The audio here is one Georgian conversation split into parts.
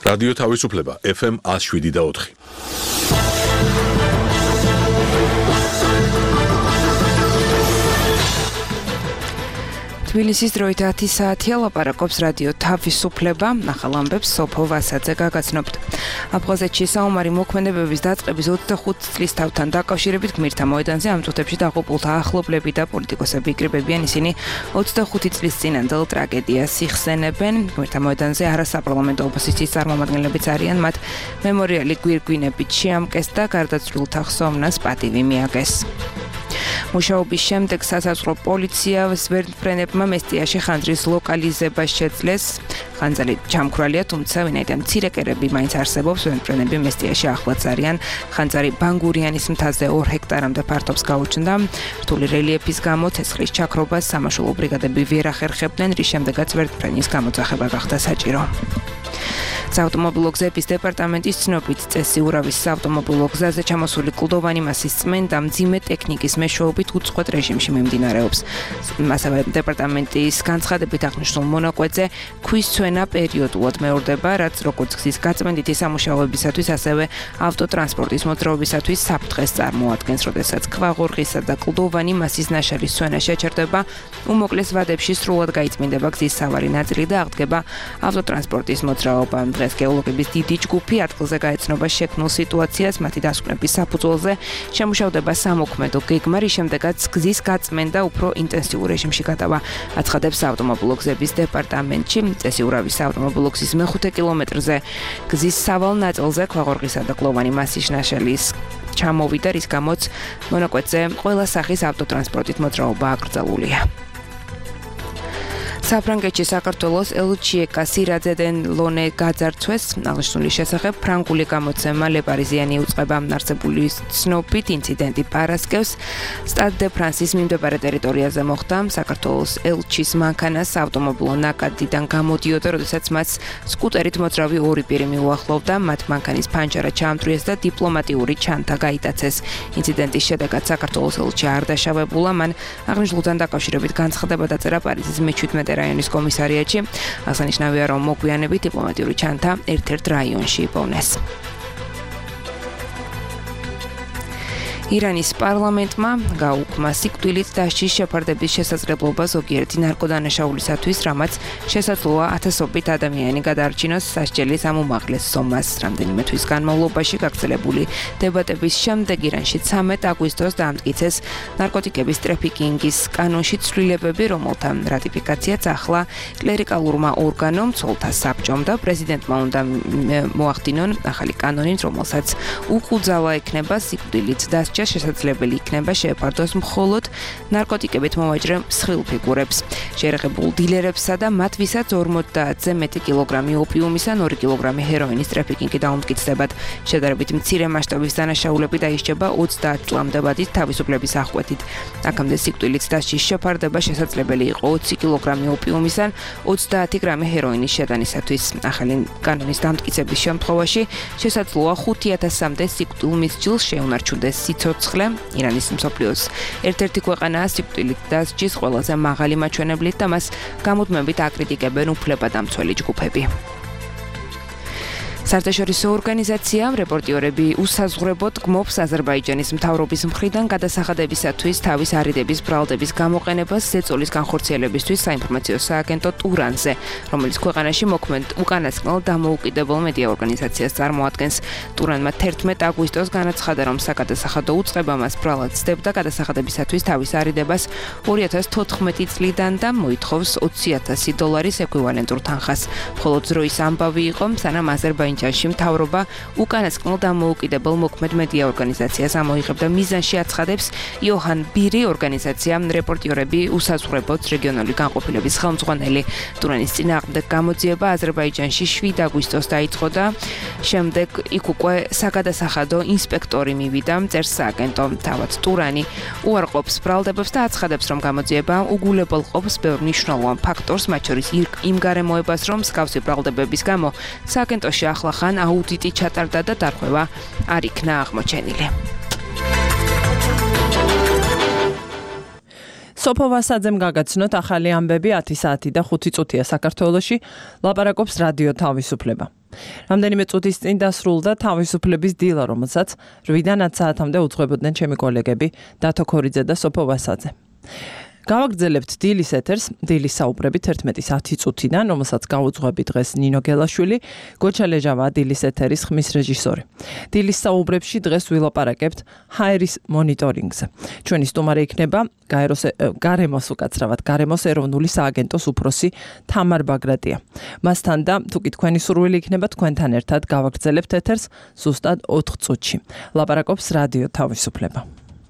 რადიო თავისუფლება FM 107.4. თბილისის დროით 10 საათია ლაპარაკობს რადიო თავისუფლება, ახალ ამბებს სოფო ვასაძე გაგაცნობთ. აფხაზეთში საომარი მოქმედებების დაწყების 25 წლის თავთან დაკავშირებით გმირთა მოედანზე ამ წუთებში დაღუპულთა ახლობლები და პოლიტიკოსები იკრიბებიან. ისინი 25 წლის წინანდელ ტრაგედიას იხსენებენ. გმირთა მოედანზე არასაპარლამენტო ოპოზიციის წარმომადგენლებიც არიან, მათ მემორიალი გვირგვინებით შეამკეს და გარდაცვლილთა ხსოვნას პატივი მიაგეს. მუშაობის შემდეგ სასაზღვრო პოლიციას ვერტმფრენებმა მესტიაში ხანძრის ლოკალიზებას შეძლეს. ხანძარი ჩამქრალია, თუმცა ვინაიდან მცირე კერები მაინც არსებობს, ვერტმფრენები მესტიაში ახლაც არიან. ხანძარი ბანგურიანის მთაზე 2 ჰექტარამდე ფართობს გაუჩნდა. რთული რელიეფის გამო ცეცხლის ჩაქრობას სამაშველო ბრიგადები ვერ ახერხებდნენ, რის შემდეგაც ვერტმფრენის გამოძახება გახდა საჭირო. საავტომობილო გზების დეპარტამენტის ცნობით წესი ურავის საავტომობილო გზაზე ჩამოსული კლდოვანი მასის წმენდა მძიმე ტექნიკის მეშვეობით უწყვეტ რეჟიმში მიმდინარეობს. ასევე დეპარტამენტის განცხადებით აღნიშნულ მონაკვეთზე ქვის ცვენა პერიოდულად მეორდება, რაც როგორც გზის გაწმენდითი სამუშაოებისათვის, ასევე ავტოტრანსპორტის მოძრაობისათვის საფრთხეს წარმოადგენს, როდესაც ქვაღორღისა და კლდოვანი მასის ნაშარის ცვენა შეჩერდება, უმოკლეს ვადებში სრულად გაიწმინდება გზის სავარი ნაწილი და აღდგება ავტოტრანსპორტის მოძრაობა. დღეს გეოლოგების დიდი ჯგუფი ადგილზე გაეცნობა შექმნილ სიტუაციას, მათი დასკვნების საფუძველზე შემუშავდება სამოქმედო გეგმა, რის შემდეგაც გზის გაწმენდა უფრო ინტენსიურ რეჟიმში გადავა. აცხადებს საავტომობილო გზების დეპარტამენტში. წესი ურავის საავტომობილო გზის მე-5 კილომეტრზე გზის სავალ ნაწილზე ქვაღორღისა და კლდოვანი მასის ნაშალის ჩამოვიდა, რის გამოც მონაკვეთზე ყველა სახის ავტოტრანსპორტით მოძრაობა აკრძალულია. საფრანგეთში საქართველოს ელჩიეკა სირაძედენ ლონე გაძარცვეს. აღნიშნული შესახებ ფრანგული გამოცემა Le Parisien იუწყება. არსებული ცნობით ინციდენტი პარასკევს სტად დე ფრანსის მიმდებარე ტერიტორიაზე მოხდა. საქართველოს ელჩის მანქანას ავტომობილო ნაკადიდან გამოდიოდა, როდესაც მას სკუტერით მოძრავი 2 პირი მიუახლოვდა. მათ მანქანის ფანჯარა ჩაამტვრიეს და დიპლომატიური ჩანთა გაიტაცეს. ინციდენტის შედეგად საქართველოს ელჩი არ დაშავებულა. მან აღნიშნულთან დაკავშირებით განცხადება დაწერა პარიზის მე-17 რაიონის კომისარიატში. აღსანიშნავია, რომ მოგვიანებით დიპლომატიური ჩანთა ერთ-ერთ რაიონში იპოვნეს. ირანის პარლამენტმა გაუქმა სიკვდილით დასჯის შეფარდების შესაძლებლობა ზოგიერთი ნარკოდანაშაულისათვის, რამაც შესაძლოა ათასობით ადამიანი გადაარჩინოს სასჯელის ამ უმაღლეს ზომას. რამდენიმე თვის განმავლობაში გაგრძელებული დებატების შემდეგ ირანში 13 აგვისტოს დაამტკიცეს ნარკოტიკების ტრაფიკინგის კანონში ცვლილებები, რომელთა რატიფიკაციაც ახლა კლერიკალურმა ორგანომ, ცოლთა საბჭომ და პრეზიდენტმა უნდა მოახდინონ ახალი კანონით, რომელსაც უკუძალა ექნება სიკვდილით დასჯა შესაძლებელი იქნება შეეფარდოს მხოლოდ ნარკოტიკებით მოვაჭრე მსხვილ ფიგურებს, შეერაღებულ დილერებსა და მათ ვისაც 50-ზე მეტი კილოგრამი ოპიუმისა, 2 კილოგრამი ჰეროინის ტრაფიკინგი დაუმტკიცდებათ. შედარებით მცირე მასშტაბის დანაშაულები დაიშჩება 30 წლამდე ვადით თავისუფლების აღკვეთით. აქამდე სიკვდილით დასჯის შეფარდება შესაძლებელი იყო 20 კილოგრამი ოპიუმისა, 30 გრამი ჰეროინის შეტანისათვის. ახალი კანონის დამტკიცების შემთხვევაში შესაძლოა 5000-მდე სიკვდილ მისჯილს შეუნარჩუნდეს სიცოცხლე. ირანის მსოფლიოს ერთ-ერთი ქვეყანაა სიკვდილით დასჯის ყველაზე მაღალი მაჩვენებლით და მას გამუდმებით აკრიტიკებენ უფლებადამცველი ჯგუფები. საერთაშორისო ორგანიზაცია რეპორტიორები უსაზღვრებოდ გმობს აზერბაიჯანის მთავრობის მხრიდან გადასახადებისათვის თავის არიდების ბრალდების გამოყენებას ზეწოლის განხორციელებისთვის საინფორმაციო სააგენტო ტურანზე, რომელიც ქვეყანაში მოქმედ უკანასკნელ დამოუკიდებელ მედია ორგანიზაციას წარმოადგენს. ტურანმა 11 აგვისტოს განაცხადა, რომ საკადასახადო უწყება მას ბრალად სდებდა გადასახადებისათვის თავის არიდებას 2014 წლიდან და მოითხოვს $20,000 ეკვივალენტურ თანხას. მხოლოდ დროის ამბავი იყო, სანამ აზერბაიჯანი მთავრობა უკანასკნელ დამოუკიდებელ მოქმედ მედია ორგანიზაციას ამოიღებდა. მიზანში აცხადებს იოჰან ბირი, ორგანიზაცია რეპორტიორები უსაზღვრებოდ რეგიონული განყოფილების ხელმძღვანელი. ტურანის წინააღმდეგ გამოძიება აზერბაიჯანში 7 აგვისტოს დაიწყო და შემდეგ იქ უკვე საკადასახადო ინსპექტორი მივიდა. წერს სააგენტომ. თავად ტურანი უარყოფს ბრალდებებს და აცხადებს, რომ გამოძიება უგულებელ ყოფს ბევრ მნიშვნელოვან ფაქტორს, მათ შორის იმ გარემოებას, რომ მსგავსი ბრალდებების გამო სააგენტოში ახლახან აუდიტი ჩატარდა და დარღვევა არ იქნა აღმოჩენილი. სოფო ვასაძემ გაგაცნოთ ახალი ამბები 10 საათი და 5 წუთია საქართველოში, ლაპარაკობს რადიო თავისუფლება. რამდენიმე წუთის წინ დასრულდა თავისუფლების დილა, რომელსაც 8-დან 10 საათამდე უძღვებოდნენ ჩემი კოლეგები დათო ქორიძე და სოფო ვასაძე. გავაგრძელებთ დილის ეთერს, დილის საუბრებით 11:10 წუთიდან, რომელსაც გაუძღვები დღეს ნინო გელაშვილი, გოჩა ლეჟავა დილის ეთერის ხმის რეჟისორი. დილის საუბრებში დღეს ვილაპარაკებთ ჰაერის მონიტორინგზე. ჩვენი სტუმარი იქნება გარემოს ეროვნული სააგენტოს უფროსი თამარ ბაგრატია. მასთან და თუკი თქვენი სურვილი იქნება თქვენთან ერთად გავაგრძელებთ ეთერს ზუსტად 4 წუთში. ლაპარაკობს რადიო თავისუფლება.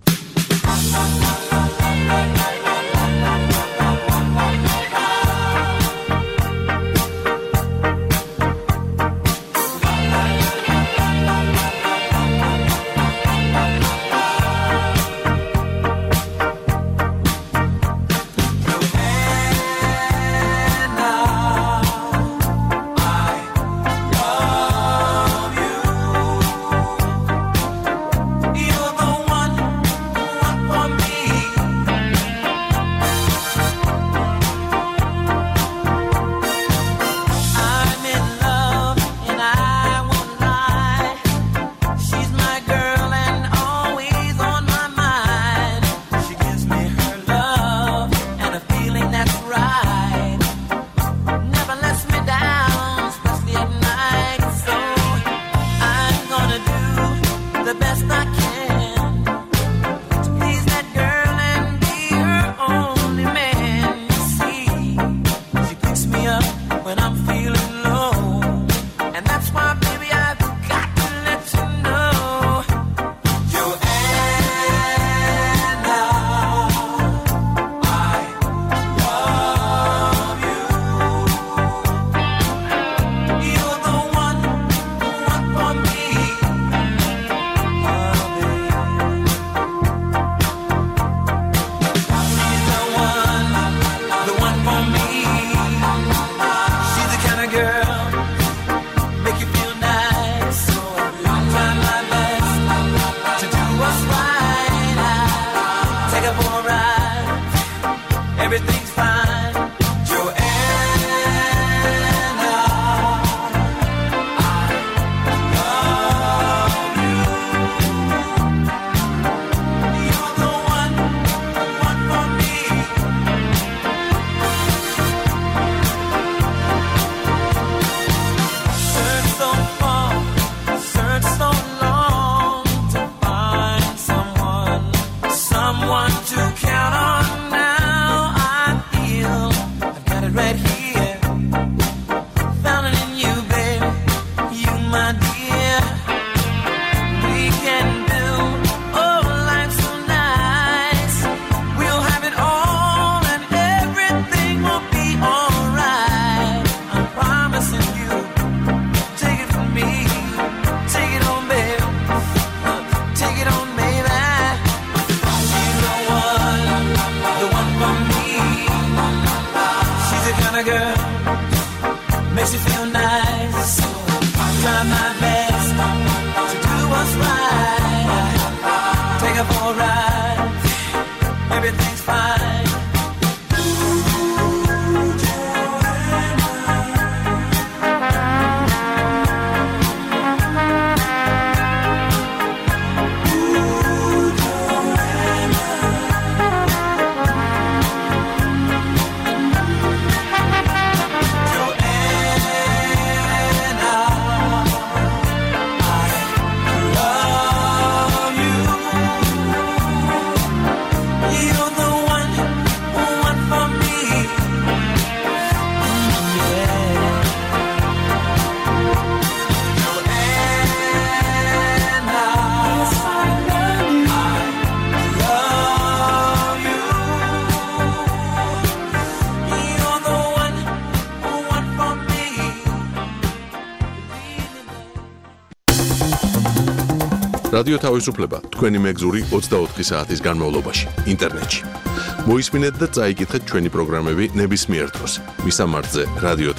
რადიო თავისუფლება თქვენი მეგზური 24 საათის განმავლობაში ინტერნეტში. მოისმინეთ და წაიკითხეთ ჩვენი პროგრამები ნებისმიერ დროს. მისამართზე რადიო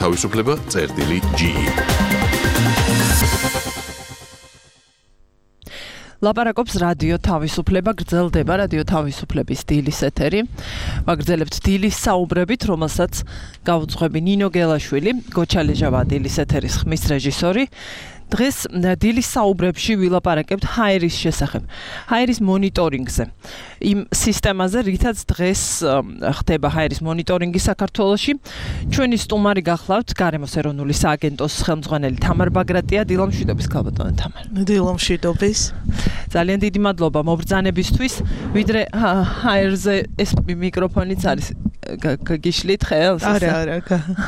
თავისუფლება.ge. ლაპარაკობს რადიო თავისუფლება, გრძელდება რადიო თავისუფლების დილის ეთერი. ვაგრძელებთ დილის საუბრებით, რომელსაც გაუძღვები ნინო გელაშვილი, გოჩალეჟავა დილის ეთერის ხმის რეჟისორი. დღეს დილის საუბრებში ვილაპარაკებთ ჰაერის შესახებ. ჰაერის მონიტორინგზე. იმ სისტემაზე, რითაც დღეს ხდება ჰაერის მონიტორინგი საქართველოში. ჩვენი სტუმარი გახლავთ გარემოს ეროვნული სააგენტოს ხელმძღვანელი თამარ ბაგრატია. დილამშვიდობის ქალბატონო თამარ. დილამშვიდობის. ძალიან დიდი მადლობა მობრძანებისთვის. ვიდრე ჰაერზე ეს მიკროფონიც არის გიშლით ხელს. არა.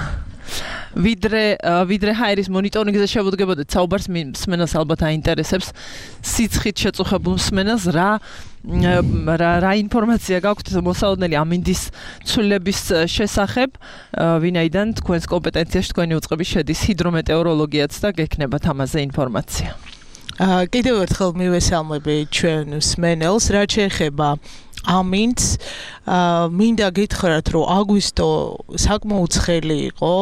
ვიდრე ჰაერის მონიტორინგზე შევუდგებოდეთ საუბარს, მსმენელს ალბათ აინტერესებს სიცხით შეწუხებულ მსმენელს რა ინფორმაცია გაქვთ მოსაოდნელი ამინდის ცვლილების შესახებ, ვინაიდან თქვენს კომპეტენციაში თქვენი უწყების შედის ჰიდრომეტეოროლოგიაც და გექნებათ ამაზე ინფორმაცია. კიდევ ერთხელ მივესალმები ჩვენ მსმენელს, რაც შეეხება ამინდს, მინდა გითხრათ, რომ აგვისტო საკმაოდ ცხელი იყო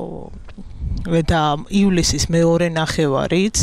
და ივლისის მეორე ნახევარიც.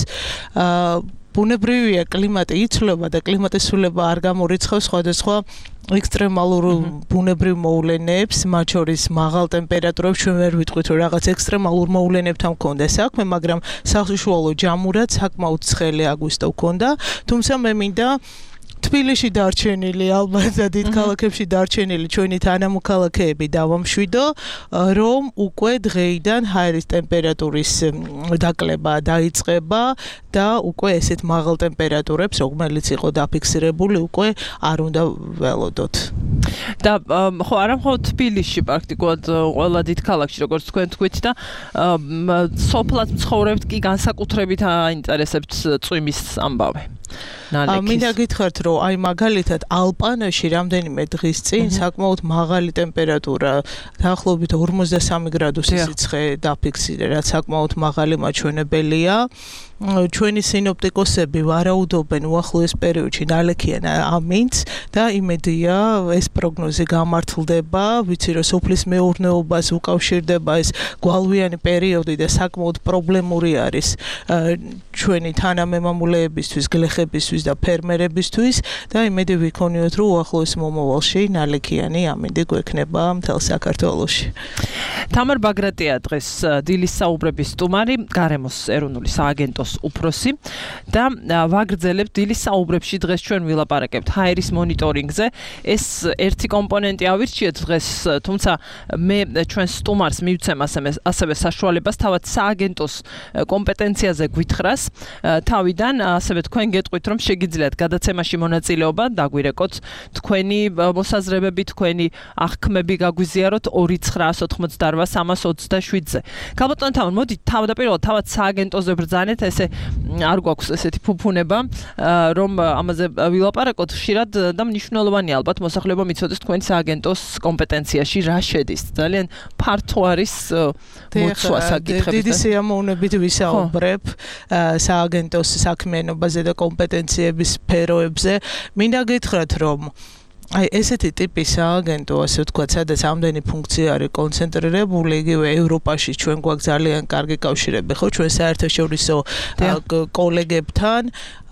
ბუნებრივია კლიმატი იცვლება და კლიმატის ცვლილება არ გამორიცხავს სხვადასხვა ექსტრემალურ ბუნებრივ მოვლენებს, მათ შორის მაღალ ტემპერატურებს. ჩვენ ვერ ვიტყვით, რომ რაღაც ექსტრემალურ მოვლენებთან მქონდა საქმე, მაგრამ საშუალო ჯამურად საკმაოდ ცხელი აგვისტო მქონდა. თუმცა მე მინდა თბილისში დარჩენილი, ალბათ და დიდ ქალაქებში დარჩენილი ჩვენი თანამოქალაქეები დავამშვიდო, რომ უკვე დღეიდან ჰაერის ტემპერატურის დაკლება დაიწყება და უკვე ესეთ მაღალ ტემპერატურებს, რომელიც იყო დაფიქსირებული, უკვე არ უნდა ველოდოთ. და ხო არა მხოლოდ თბილისში პრაქტიკულად ყველა დიდ ქალაქში, როგორც თქვენ თქვით და სოფლად მცხოვრებთ კი განსაკუთრებით აინტერესებთ წვიმის ამბავი. მინდა გითხრათ, რომ აი მაგალითად ალპანაში რამდენიმე დღის წინ საკმაოდ მაღალი ტემპერატურა, დაახლოებით 53 გრადუსი სიცხე დაფიქსირდა, რაც საკმაოდ მაღალი მაჩვენებელია. ჩვენი სინოპტიკოსები ვარაუდობენ უახლოეს პერიოდში ნალექიან ამინდს და იმედია ეს პროგნოზი გამართლდება. ვიცი, რომ სოფლის მეურნეობას უკავშირდება ეს გვალვიანი პერიოდი და საკმაოდ პრობლემური არის ჩვენი თანამემამულეებისთვის, გლეხებისთვის და ფერმერებისთვის და იმედი ვიქონიოთ, რომ უახლოეს მომავალში ნალექიანი ამინდი გვექნება მთელ საქართველოში. თამარ ბაგრატია დღეს დილის საუბრების სტუმარი, გარემოს ეროვნული სააგენტოს უფროსი და ვაგრძელებთ დილის საუბრებში დღეს ჩვენ ვილაპარაკებთ ჰაერის მონიტორინგზე. ეს ერთი კომპონენტი ავირჩიეთ დღეს, თუმცა მე ჩვენ სტუმარს მივცემ ასევე საშუალებას თავად სააგენტოს კომპეტენციაზე გვითხრას. თავიდან ასევე თქვენ გეტყვით, რომ შეგიძლიათ გადაცემაში მონაწილეობა დაგვირეკოთ თქვენი მოსაზრებები, თქვენი აღქმები გაგვიზიაროთ 2988327-ზე. ქალბატონო თამარ, მოდი თავდაპირველად თავად სააგენტოზე ბრძანეთ, ესე არ გვაქვს ესეთი ფუფუნება, რომ ამაზე ვილაპარაკოთ ხშირად და მნიშვნელოვანია ალბათ მოსახლეობა მიცოდეს თქვენი სააგენტოს კომპეტენციაში რა შედის. ძალიან ფართო არის მოცვა საკითხებზე. დიდი სიამოვნებით ვისაუბრებ სააგენტოს საქმიანობაზე და კომპეტენციების სფეროებზე. მინდა გითხრათ, რომ აი ესეთი ტიპის სააგენტო, ასე ვთქვათ, სადაც ამდენი ფუნქცია არის კონცენტრირებული, იგივე ევროპაში ჩვენ გვაქვს ძალიან კარგი კავშირები, ხო, ჩვენ საერთაშორისო კოლეგებთან.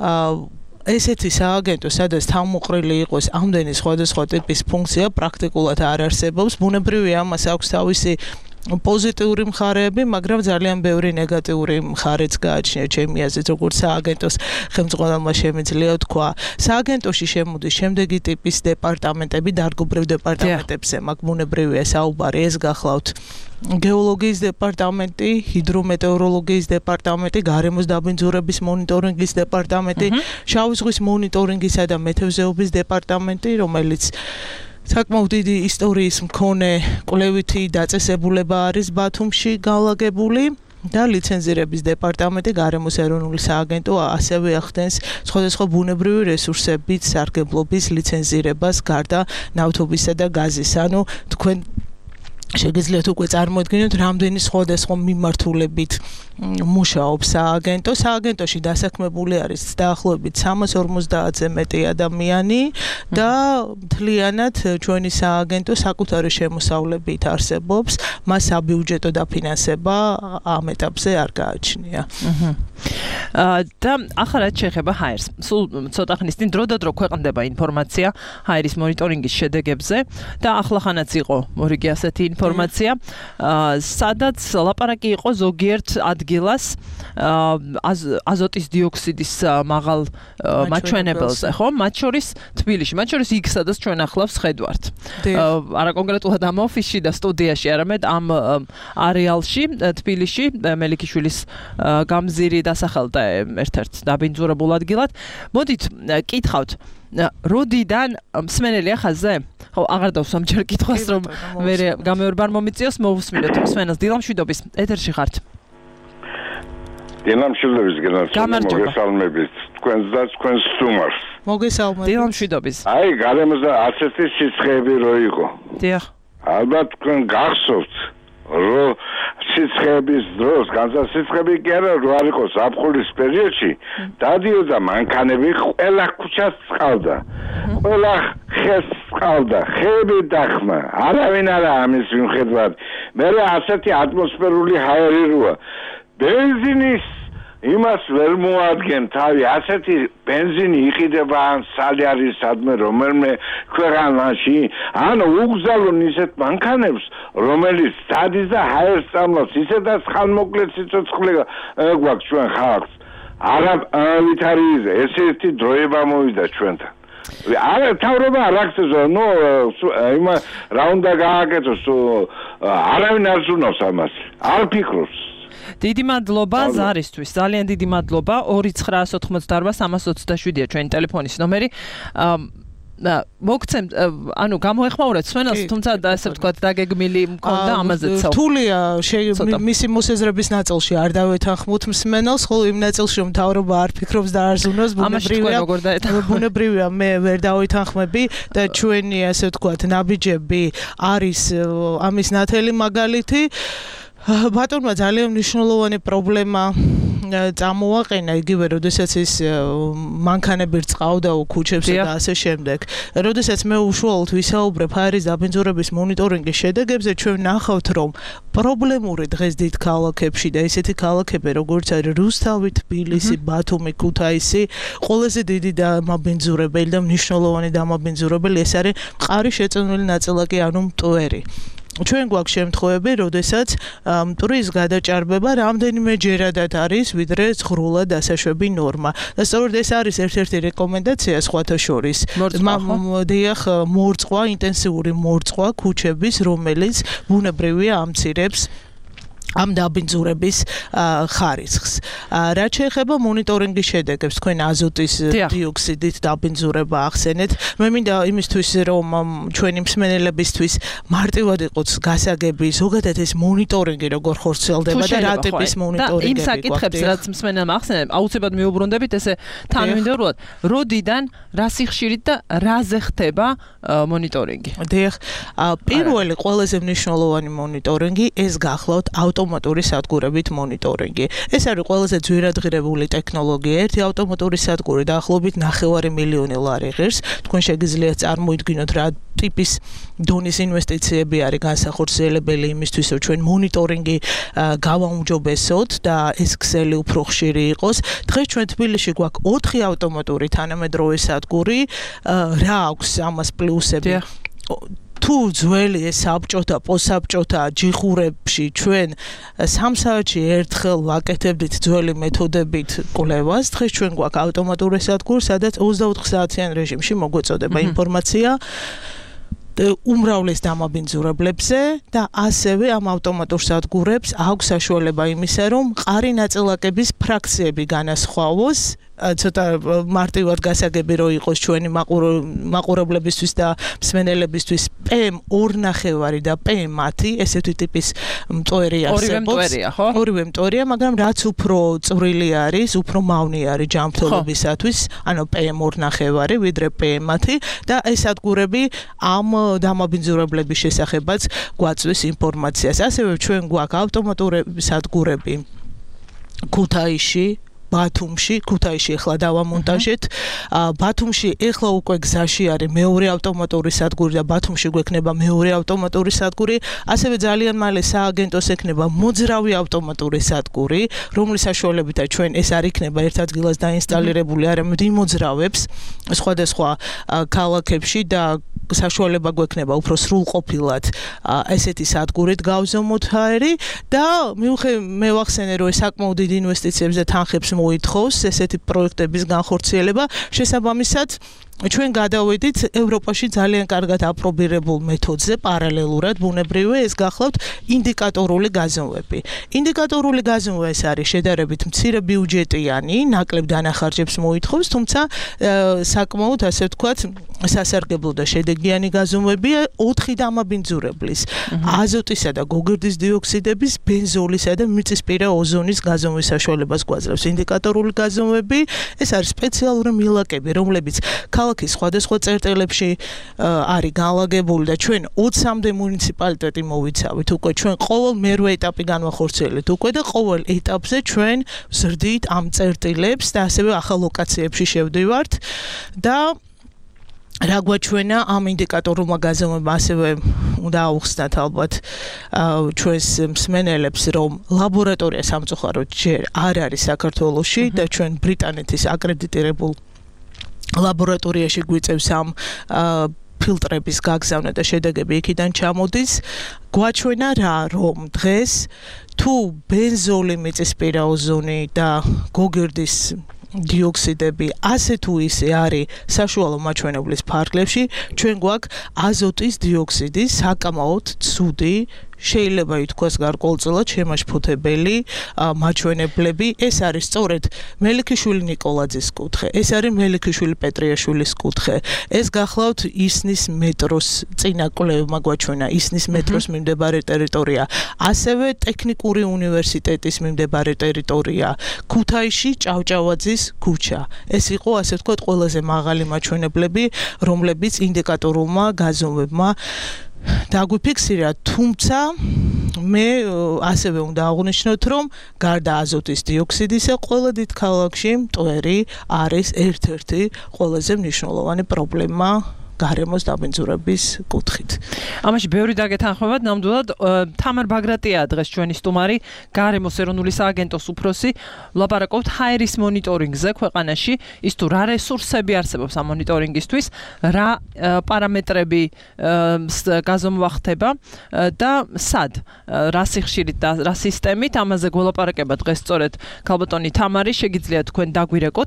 ესეთი სააგენტო, სადაც თავმოყრილი იყოს ამდენი სხვადასხვა ტიპის ფუნქცია, პრაქტიკულად არ არსებობს. ბუნებრივია, ამას აქვს თავისი პოზიტიური მხარეები, მაგრამ ძალიან ბევრი ნეგატიური მხარეც გააჩნია ჩემი აზრით, როგორც სააგენტოს ხელმძღვანელმა შემიძლია თქვა. სააგენტოში შემოდის შემდეგი ტიპის დეპარტამენტები, დარგობრივ დეპარტამენტებზე, მაგ ბუნებრივია საუბარი, ეს გახლავთ გეოლოგიის დეპარტამენტი, ჰიდრომეტეოროლოგიის დეპარტამენტი, გარემოს დაბინძურების მონიტორინგის დეპარტამენტი, შავი ზღვის მონიტორინგისა და მეთევზეობის დეპარტამენტი, რომელიც საკმაოდ დიდი ისტორიის მქონე კვლევითი დაწესებულება არის ბათუმში განლაგებული და ლიცენზირების დეპარტამენტი, გარემოს ეროვნული სააგენტო ასევე ახდენს სხვადასხვა ბუნებრივი რესურსების სარგებლობის ლიცენზირებას გარდა ნავთობისა და გაზის. ანუ თქვენ შეგიძლიათ უკვე წარმოედგინოთ რამდენი სხვადასხვა მიმართულებით მუშაობს სააგენტო. სააგენტოში დასაქმებული არის დაახლოებით 350-ზე მეტი ადამიანი და მთლიანად ჩვენი სააგენტო საკუთარი შემოსავლებით არსებობს. მას საბიუჯეტო დაფინანსება ამ ეტაპზე არ გააჩნია. და ახლა რაც შეეხება ჰაერს, სულ ცოტა ხნის წინ დროდადრო ქვეყნდება ინფორმაცია ჰაერის მონიტორინგის შედეგებზე და ახლახანაც იყო მორიგი ასეთი ინფორმაცია, სადაც ლაპარაკი იყო ზოგიერთ ადგილას აზოტის დიოქსიდის მაღალ მაჩვენებელზე, ხო? მათ შორის თბილისში, მათ შორის იქ, სადაც ჩვენ ახლავს ხედვართ. არა კონკრეტულად ამ ოფისში და სტუდიაში, არამედ ამ არეალში, თბილისში, მელიქიშვილის გამზირი დასახელდა ერთ-ერთ დაბინძურებულ ადგილად. მოდით, კითხავთ, როდიდან მსმენელია ხაზზე? ხო, აღარ დავსვამ ჯერ კითხვას, რომ მე გამეორბარ მომიწიოს, მოვუსმინოთ მსმენელს. დილამშვიდობის, ეთერში ხართ. დილამშვიდობის, მოგესალმებით. თქვენს და თქვენს სტუმარს. მოგესალმებით. დილამშვიდობის. აი, გარემოზე ასეთი სიცხეები რო იყო. დიახ. ალბათ თქვენ გახსოვთ, რომ სიცხეების დროს, განსაცდელი კი არა, რო არ იყო ზაფხულის პერიოდში, დადიოდა მანქანები, ყველა ქუჩას წყალდა. ყველა ხეს წყალდა, ხეები დახმა. არავინ არა ამის მიუხედავად. მე ასეთი ატმოსფერული ჰაერი როა. ბენზინის იმას ვერ მოადგენ თავი, ასეთი ბენზინი იყიდება ან სალიარისადმე რომელიმე ქვეყანაში, ან უგზავნონ ისეთ მანქანებს, რომელიც დადის და ჰაერს წამლავს, ისედაც ხანმოკლე სიცოცხლე გვაქვს ჩვენ ხალხს. არა ვითარიზე, ესეთი დროება მოვიდა ჩვენთან. არა თავრობა არ აქცევს, ნუ იმა რა უნდა გააკეთოს, არავინ არ ზუნავს ამას, არ ფიქრობს. დიდი მადლობა ზარისთვის, ძალიან დიდი მადლობა. 2988327-ია ჩვენი ტელეფონის ნომერი. მოგცემთ, ანუ გამოეხმაურეთ სვენელს, თუმცა ასე ვთქვათ, დაგეგმილი მქონდა ამაზეც. რთულია მისი მოსაზრების ნაწილში არ დავეთანხმოთ მსმენელს, ხოლო იმ ნაწილში რომ მთავრობა არ ფიქრობს და არ ზუნავს, ბუნებრივია, მე ვერ დავეთანხმები და ჩვენი ასე ვთქვათ, ნაბიჯები არის ამის ნათელი მაგალითი. ბატონმა ძალიან მნიშვნელოვანი პრობლემა წამოაყენა იგივე, როდესაც ის მანქანები რწყავდა ქუჩებზე და ასე შემდეგ. როდესაც მე უშუალოდ ვისაუბრებ ჰაერის დაბინძურების მონიტორინგის შედეგებზე, ჩვენ ნახავთ, რომ პრობლემური დღეს დიდ ქალაქებში და ესეთი ქალაქები, როგორც არის რუსთავი, თბილისი, ბათუმი, ქუთაისი, ყველაზე დიდი დამაბინძურებელი და მნიშვნელოვანი დამაბინძურებელი ეს არის მყარი შეწუნული ნაწილაკი, ანუ მტვერი. ჩვენ გვაქვს შემთხვევები, როდესაც მტვრის გადაჭარბება რამდენიმე ჯერადად არის, ვიდრე ზღვრულად დასაშვები ნორმა. და სწორედ ეს არის ერთ-ერთი რეკომენდაცია სხვათა შორის. დიახ, მორწყვა, ინტენსიური მორწყვა ქუჩების, რომელიც ბუნებრივია ამცირებს ამ დაბინძურების ხარისხს. რაც შეეხება მონიტორინგის შედეგებს, თქვენ აზოტის დიოქსიდით დაბინძურება ახსენეთ. მე მინდა იმისთვის, რომ ჩვენი მსმენელებისთვის მარტივად იყოს გასაგები, ზოგადად ეს მონიტორინგი როგორ ხორციელდება და რა ტიპის მონიტორინგები იმ საკითხებს, რაც მსმენელმა ახსენა, აუცილებლად მიუბრუნდებით ესე თანმიმდევრულად, როდიდან, რა სიხშირით და რაზე ხდება მონიტორინგი. დიახ, პირველი ყველაზე მნიშვნელოვანი მონიტორინგი ეს გახლავთ ავტომატური სადგურებით მონიტორინგი. ეს არის ყველაზე ძვირადღირებული ტექნოლოგია. ერთი ავტომატური სადგური დაახლოებით 9 მილიონი ლარი ღირს. თქვენ შეგიძლიათ წარმოიდგინოთ რა ტიპის დონის ინვესტიციები არის განსახორციელებელი იმისთვის, რომ ჩვენ მონიტორინგი გავაუმჯობესოთ და ეს ქსელი უფრო ხშირი იყოს. დღეს ჩვენ თბილისში გვაქვს 4 ავტომატური თანამედროვე სადგური. რა აქვს ამას პლუსები? თუ ძველი ეს საბჭოთა, პოსტსაბჭოთა ჯიხურებში ჩვენ 3 საათში ერთხელ ვაკეთებდით ძველი მეთოდებით კვლევას, დღეს ჩვენ გვაქვს ავტომატური სადგური, სადაც 24 საათიან რეჟიმში მოგვეწოდება ინფორმაცია უმრავლეს დამაბინძურებლებზე და ასევე ამ ავტომატურ სადგურებს აქვს საშუალება იმისა, რომ მყარი ნაწილაკების ფრაქციები განასხვავოს ცოტა მარტივად გასაგები რო იყოს ჩვენი მაყურებლებისთვის და მსმენელებისთვის PM2.5 და PM10 ესეთი ტიპის მტვერი არსებობს. ორივე მტვერია, მაგრამ რაც უფრო წვრილი არის, უფრო მავნი არის ჯანმრთელობისათვის, ანუ PM2.5 ვიდრე PM10 და ეს სადგურები ამ დამაბინძურებლების შესახებაც გვაწვდის ინფორმაციას. ასევე ჩვენ გვაქვს ავტომატური სადგურები ქუთაისში, ბათუმში, ქუთაისში ახლა დავამონტაჟეთ. ბათუმში ახლა უკვე გზაში არის მეორე ავტომატური სადგური და ბათუმში გვექნება მეორე ავტომატური სადგური. ასევე ძალიან მალე სააგენტოს ექნება მოძრავი ავტომატური სადგური, რომლის საშუალებითაც ჩვენ ეს არ იქნება ერთ ადგილას დაინსტალირებული, არამედ იმოძრავებს სხვადასხვა ქალაქებში და საშუალება გვექნება უფრო სრულყოფილად ესეთი სადგურით გავზომოთ ჰაერი და მე ვახსენე რომ ეს საკმაოდ დიდ ინვესტიციებს და თანხებს მოითხოვს ესეთი პროექტების განხორციელება შესაბამისად ჩვენ გადავედით ევროპაში ძალიან კარგად აპრობირებულ მეთოდზე პარალელურად ბუნებრივია ეს გახლავთ ინდიკატორული გაზომვები. ინდიკატორული გაზომვა ეს არის შედარებით მცირე ბიუჯეტიანი, ნაკლებ დანახარჯებს მოითხოვს, თუმცა საკმაოდ ასე ვთქვათ სასარგებლო და შედეგიანი გაზომვებია 4 დამაბინძურებლის, აზოტისა და გოგირდის დიოქსიდების, ბენზოლისა და მიწისპირა ოზონის გაზომვის საშუალებას გვაძლევს. ინდიკატორული გაზომვები ეს არის სპეციალური მილაკები, რომლებიც ქალაქის სხვადასხვა წერტილებში არის განლაგებული და ჩვენ 20-მდე მუნიციპალიტეტი მოვიცავით უკვე ჩვენ ყოველ მერვე ეტაპი განვახორციელებთ უკვე და ყოველ ეტაპზე ჩვენ ვზრდით ამ წერტილებს და ასევე ახალ ლოკაციებში შევდივართ და რა გვაჩვენა ამ ინდიკატორულმა გაზომვებმა ასევე უნდა აუხსნათ ალბათ ჩვენს მსმენელებს რომ ლაბორატორია სამწუხაროდ ჯერ არ არის საქართველოში და ჩვენ ბრიტანეთის აკრედიტირებულ ლაბორატორიაში გვიწევს ამ ფილტრების გაგზავნა და შედეგები იქიდან ჩამოდის. გვაჩვენა რა რომ დღეს თუ ბენზოლი, მიწისპირა ოზონი და გოგირდის დიოქსიდები ასე თუ ისე არის საშუალო მაჩვენებლის ფარგლებში, ჩვენ გვაქვს აზოტის დიოქსიდი საკმაოდ ცუდი შეიძლება ითქვას გარკვეულწილად შემაშფოთებელი მაჩვენებლები. ეს არის სწორედ მელიქიშვილი ნიკოლაძის კუთხე, ეს არის მელიქიშვილი პეტრიაშვილის კუთხე. ეს გახლავთ ისნის მეტროს წინა კვლევებმა გვაჩვენა ისნის მეტროს მიმდებარე ტერიტორია, ასევე ტექნიკური უნივერსიტეტის მიმდებარე ტერიტორია, ქუთაისში ჭავჭავაძის ქუჩა. ეს იყო ასე ვთქვათ ყველაზე მაღალი მაჩვენებლები, რომლებიც ინდიკატორულმა გაზომვებმა დაგვიფიქსირა, თუმცა მე ასევე უნდა აღვნიშნოთ, რომ გარდა აზოტის დიოქსიდისა, ყველა დიდ ქალაქში მტვერი არის ერთ-ერთი ყველაზე მნიშვნელოვანი პრობლემა გარემოს დაბინძურების კუთხით. ამაში ბევრი დაგეთანხმებათ, ნამდვილად თამარ ბაგრატია დღეს ჩვენი სტუმარი, გარემოს ეროვნული სააგენტოს უფროსი, ვლაპარაკობთ ჰაერის მონიტორინგზე ქვეყანაში, ის თუ რა რესურსები არსებობს ამ მონიტორინგისთვის, რა პარამეტრები გაზომვა ხდება და სად, რა სიხშირით და რა სისტემით, ამაზე გველაპარაკება დღეს სწორედ ქალბატონი თამარი, შეგიძლიათ თქვენ დაგვირეკოთ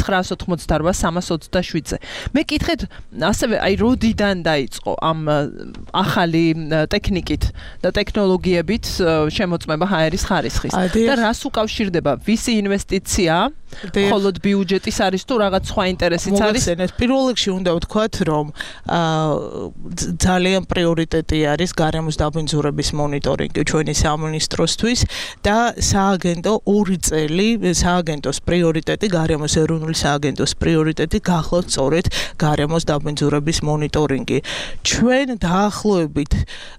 2988327-ზე. მე კითხეთ ასევე აი როდიდან დაიწყო ამ ახალი ტექნიკით და ტექნოლოგიებით შემოწმება ჰაერის ხარისხის და რას უკავშირდება ვისი ინვესტიცია მხოლოდ ბიუჯეტის არის თუ რაღაც სხვა ინტერესიც არის? პირველ რიგში უნდა ვთქვათ, რომ ძალიან პრიორიტეტი არის გარემოს დაბინძურების მონიტორინგი ჩვენი სამინისტროსთვის და სააგენტო 2 წელი სააგენტოს პრიორიტეტი, გარემოს ეროვნული სააგენტოს პრიორიტეტი გახლავთ სწორედ გარემოს დაბინძურების მონიტორინგი. ჩვენ დაახლოებით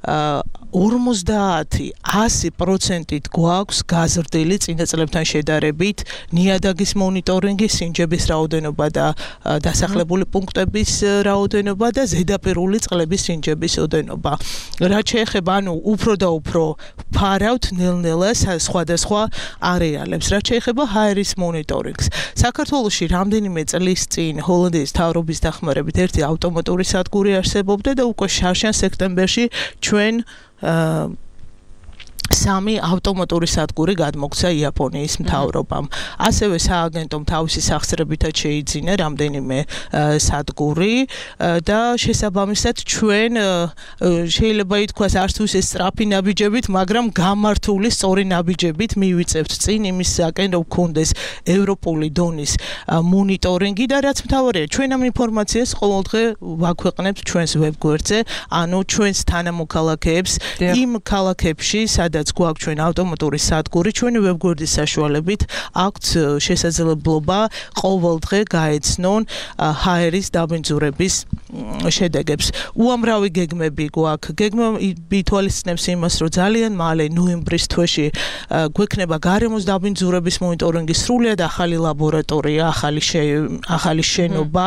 50-100%-ით გვაქვს გაზრდილი წინა წლებთან შედარებით ნიადაგის მონიტორინგი, სინჯების რაოდენობა და დასახლებული პუნქტების რაოდენობა და ზედაპირული წყლების სინჯების ოდენობა. რაც შეეხება, ანუ უფრო და უფრო ფარავთ ნელ-ნელა სხვადასხვა არეალებს. რაც შეეხება ჰაერის მონიტორინგს. საქართველოში რამდენიმე წლის წინ ჰოლანდიის მთავრობის დახმარებით ერთი ავტომატური სადგური არსებობდა და უკვე შარშან სექტემბერში ჩვენ 3 ავტომატური სადგური გადმოგცა იაპონიის მთავრობამ. ასევე სააგენტომ თავისი სახსრებითაც შეიძინა რამდენიმე სადგური და შესაბამისად ჩვენ შეიძლება ითქვას არც თუ ეს სწრაფი ნაბიჯებით, მაგრამ გამართული სწორი ნაბიჯებით მივიწევთ წინ იმისაკენ რომ გქონდეს ევროპული დონის მონიტორინგი და რაც მთავარია ჩვენ ამ ინფორმაციას ყოველდღე ვაქვეყნებთ ჩვენს ვებგვერდზე, ანუ ჩვენს თანამოქალაქეებს იმ ქალაქებში, სადაც გვაქვს ჩვენ ავტომატური სადგური, ჩვენი ვებგვერდის საშუალებით აქვთ შესაძლებლობა ყოველდღე გაეცნონ ჰაერის დაბინძურების შედეგებს. უამრავი გეგმები გვაქვს. გეგმები ითვალისწინებს იმას, რომ ძალიან მალე ნოემბრის თვეში გვექნება გარემოს დაბინძურების მონიტორინგი, სრულიად ახალი ლაბორატორია, ახალი შენობა,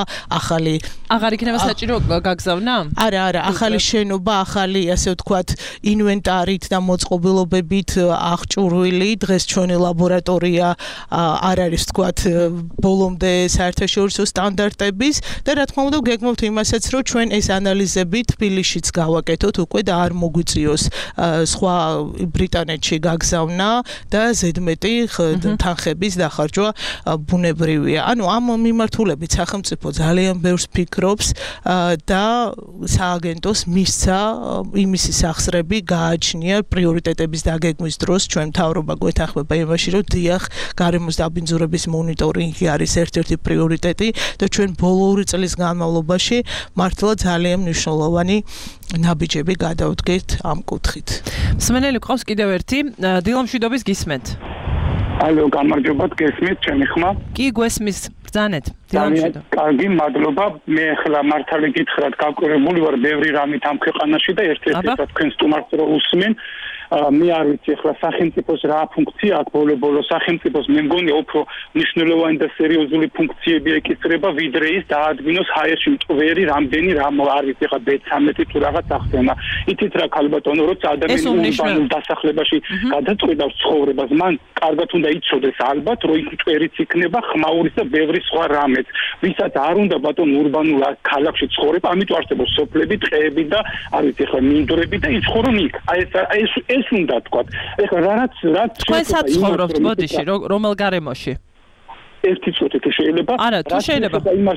აღარ იქნება საჭირო გაგზავნა? არა, ახალი შენობა, ახალი, ასე ვთქვათ, ინვენტარით და მოწყობილობებით აღჭურვილი. დღეს ჩვენი ლაბორატორია არ არის, ვთქვათ, ბოლომდე საერთაშორისო სტანდარტების და რა თქმა უნდა, გეგმობთ იმასაც, რომ ჩვენ ეს ანალიზები თბილისშიც გავაკეთოთ უკვე და არ მოგვიწიოს სხვა ბრიტანეთში გაგზავნა და ზედმეტი თანხების დახარჯვა ბუნებრივია. ანუ ამ მიმართულებით სახელმწიფო ძალიან ბევრს ფიქრობს და სააგენტოს მისცა იმისი სახსრები გააჩნია პრიორიტეტების დაგეგმვის დროს. ჩვენ მთავრობა გვეთანხმება იმაში, რომ დიახ, გარემოს დაბინძურების მონიტორინგი არის ერთ-ერთი პრიორიტეტი და ჩვენ ბოლო 2 წლის განმავლობაში მართლა ძალიან მნიშვნელოვანი ნაბიჯები გადავდგეთ ამ კუთხით. მსმენელი ყავს კიდევ ერთი, დილამშვიდობის გისმენთ. ალო, გამარჯობათ, გესმით ჩემი ხმა? კი, გვესმის, ბრძანეთ. ძალიან კარგი, მადლობა. მე ახლა მართალი გითხრათ, გაკვირვებული ვარ ბევრი რამით ამ ქვეყანაში და ერთ-ერთი თქვენ სტუმარს რო უსმენ. მე არ ვიცი ახლა სახელმწიფოს რა ფუნქცია აქვს ბოლო სახელმწიფოს მე მგონია უფრო მნიშვნელოვანი და სერიოზული ფუნქციები ეკისრება ვიდრე ის დაადგინოს ჰაერში მტვერი რამდენი რამ არ ვიცი ახლა B13 თუ რაღაც ახსენა ითით რა ქალბატონო როცა ადამიანი ურბანულ დასახლებაში გადაწყვეტავს ცხოვრებას მან კარგად უნდა იცოდეს ალბათ რომ ის მტვერიც იქნება ხმაურის და ბევრი სხვა რამეც ვისაც არ უნდა ბატონო ურბანულ ქალაქში ცხოვრება ამიტომ არსებობს სოფლები ტყეები და არ ვიცი ახლა მინდვრები და იცხოვრო იქ ეს უნდა თქვა. ეხლა რაც თქვენ საცხოვრობთ ბოდიში, რომელ გარემოში? ერთი წუთი თუ შეიძლება. არა, თუ შეიძლება.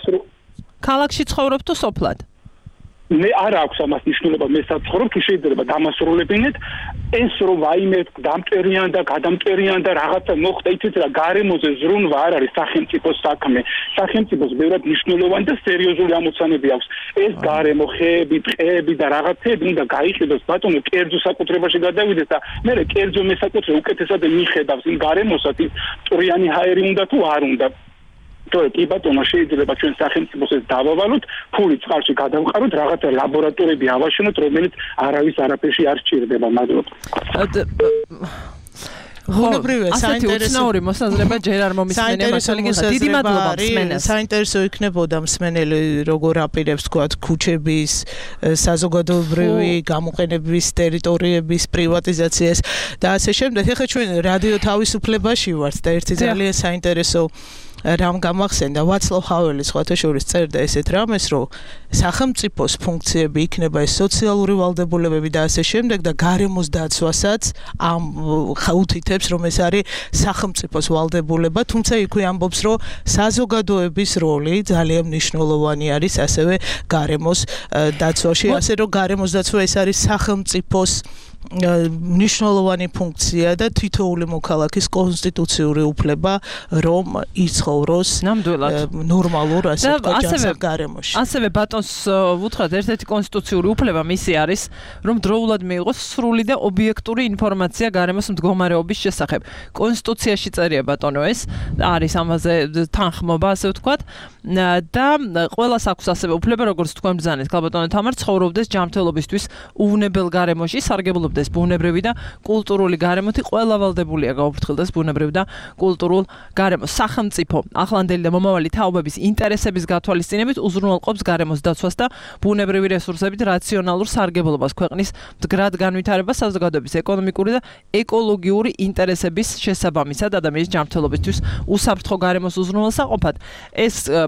ქალაქში ცხოვრობთ თუ სოფლად? მე არ აქვს ამას მნიშვნელობა, მე საცხოვრობ, თუ შეიძლება დამასრულებინეთ ეს რომ ვაიმე დამტვერიან და გადამტვერიან და რაღაცა მოხდა იცით რა გარემოზე ზრუნვა არ არის სახელმწიფოს საქმე. სახელმწიფოს ბევრად მნიშვნელოვანი და სერიოზული ამოცანები აქვს. ეს გარემო, ხეები, ტყეები და რაღაცები უნდა გაიყიდოს ბატონო კერძო საკუთრებაში გადავიდეს და მე კერძო მესაკუთრე უკეთესად მიხედავს იმ გარემოსაც ის ტვრიანი ჰაერი უნდა თუ არ უნდა. თორე კი ბატონო შეიძლება ჩვენ სახელმწიფოს ეს დავავალოთ, ფული წყალში გადავყაროთ, რაღაცა ლაბორატორიები ავაშენოთ, რომელიც არავის არაფერში არ სჭირდება, მადლობა. ბუნებრივია, საინტერესო მოსაზრება ჯერ არ მომისმენია, მაგრამ დიდი მადლობა მსმენელს. საინტერესო იქნებოდა მსმენელი როგორ აპირებს თქვა ქუჩების, საზოგადოებრივი გამოყენების ტერიტორიების პრივატიზაციას და ასე შემდეგ. ეხლა ჩვენ რადიო თავისუფლებაში ვართ და ერთი ძალიან საინტერესო რამ გამახსენდა ვაცლავ ჰაველის სხვათა შორის წერდა ესეთ რამეს, რომ სახელმწიფოს ფუნქციები იქნება ეს სოციალური ვალდებულებები და ასე შემდეგ და გარემოს დაცვასაც ამ ხაუთითებს, რომ ეს არის სახელმწიფოს ვალდებულება, თუმცა იქვე ამბობს, რომ საზოგადოების როლი ძალიან მნიშვნელოვანი არის ასევე გარემოს დაცვაში, ასე რომ გარემოს დაცვა ეს არის სახელმწიფოს მნიშვნელოვანი ფუნქცია და თითოეული მოქალაქის კონსტიტუციური უფლება რომ იცხოვროს ნორმალურ ასე ვთქვათ გარემოში. ასევე ბატონს ვუთხრათ ერთ-ერთი კონსტიტუციური უფლება მისი არის რომ დროულად მიიღოს სრული და ობიექტური ინფორმაცია გარემოს მდგომარეობის შესახებ. კონსტიტუციაში წერია ბატონო ეს არის ამაზე თანხმობა ასე ვთქვათ და ყველას აქვს ასევე უფლება როგორც თქვენ ბრძანეთ ქალბატონო თამარ ცხოვრობდეს ჯანმრთელობისთვის უვნებელ გარემოში სარგებლობ ეს ბუნებრივი და კულტურული გარემოთი ყველა ვალდებულია გაუფრთხილდეს ბუნებრივ და კულტურულ გარემოს. სახელმწიფო ახლანდელი და მომავალი თაობების ინტერესების გათვალისწინებით უზრუნველყოფს გარემოს დაცვას და ბუნებრივი რესურსებით რაციონალურ სარგებლობას ქვეყნის მდგრად განვითარებას საზოგადოების ეკონომიკური და ეკოლოგიური ინტერესების შესაბამისად ადამიანის ჯანმრთელობისთვის უსაფრთხო გარემოს უზრუნველსაყოფად. ეს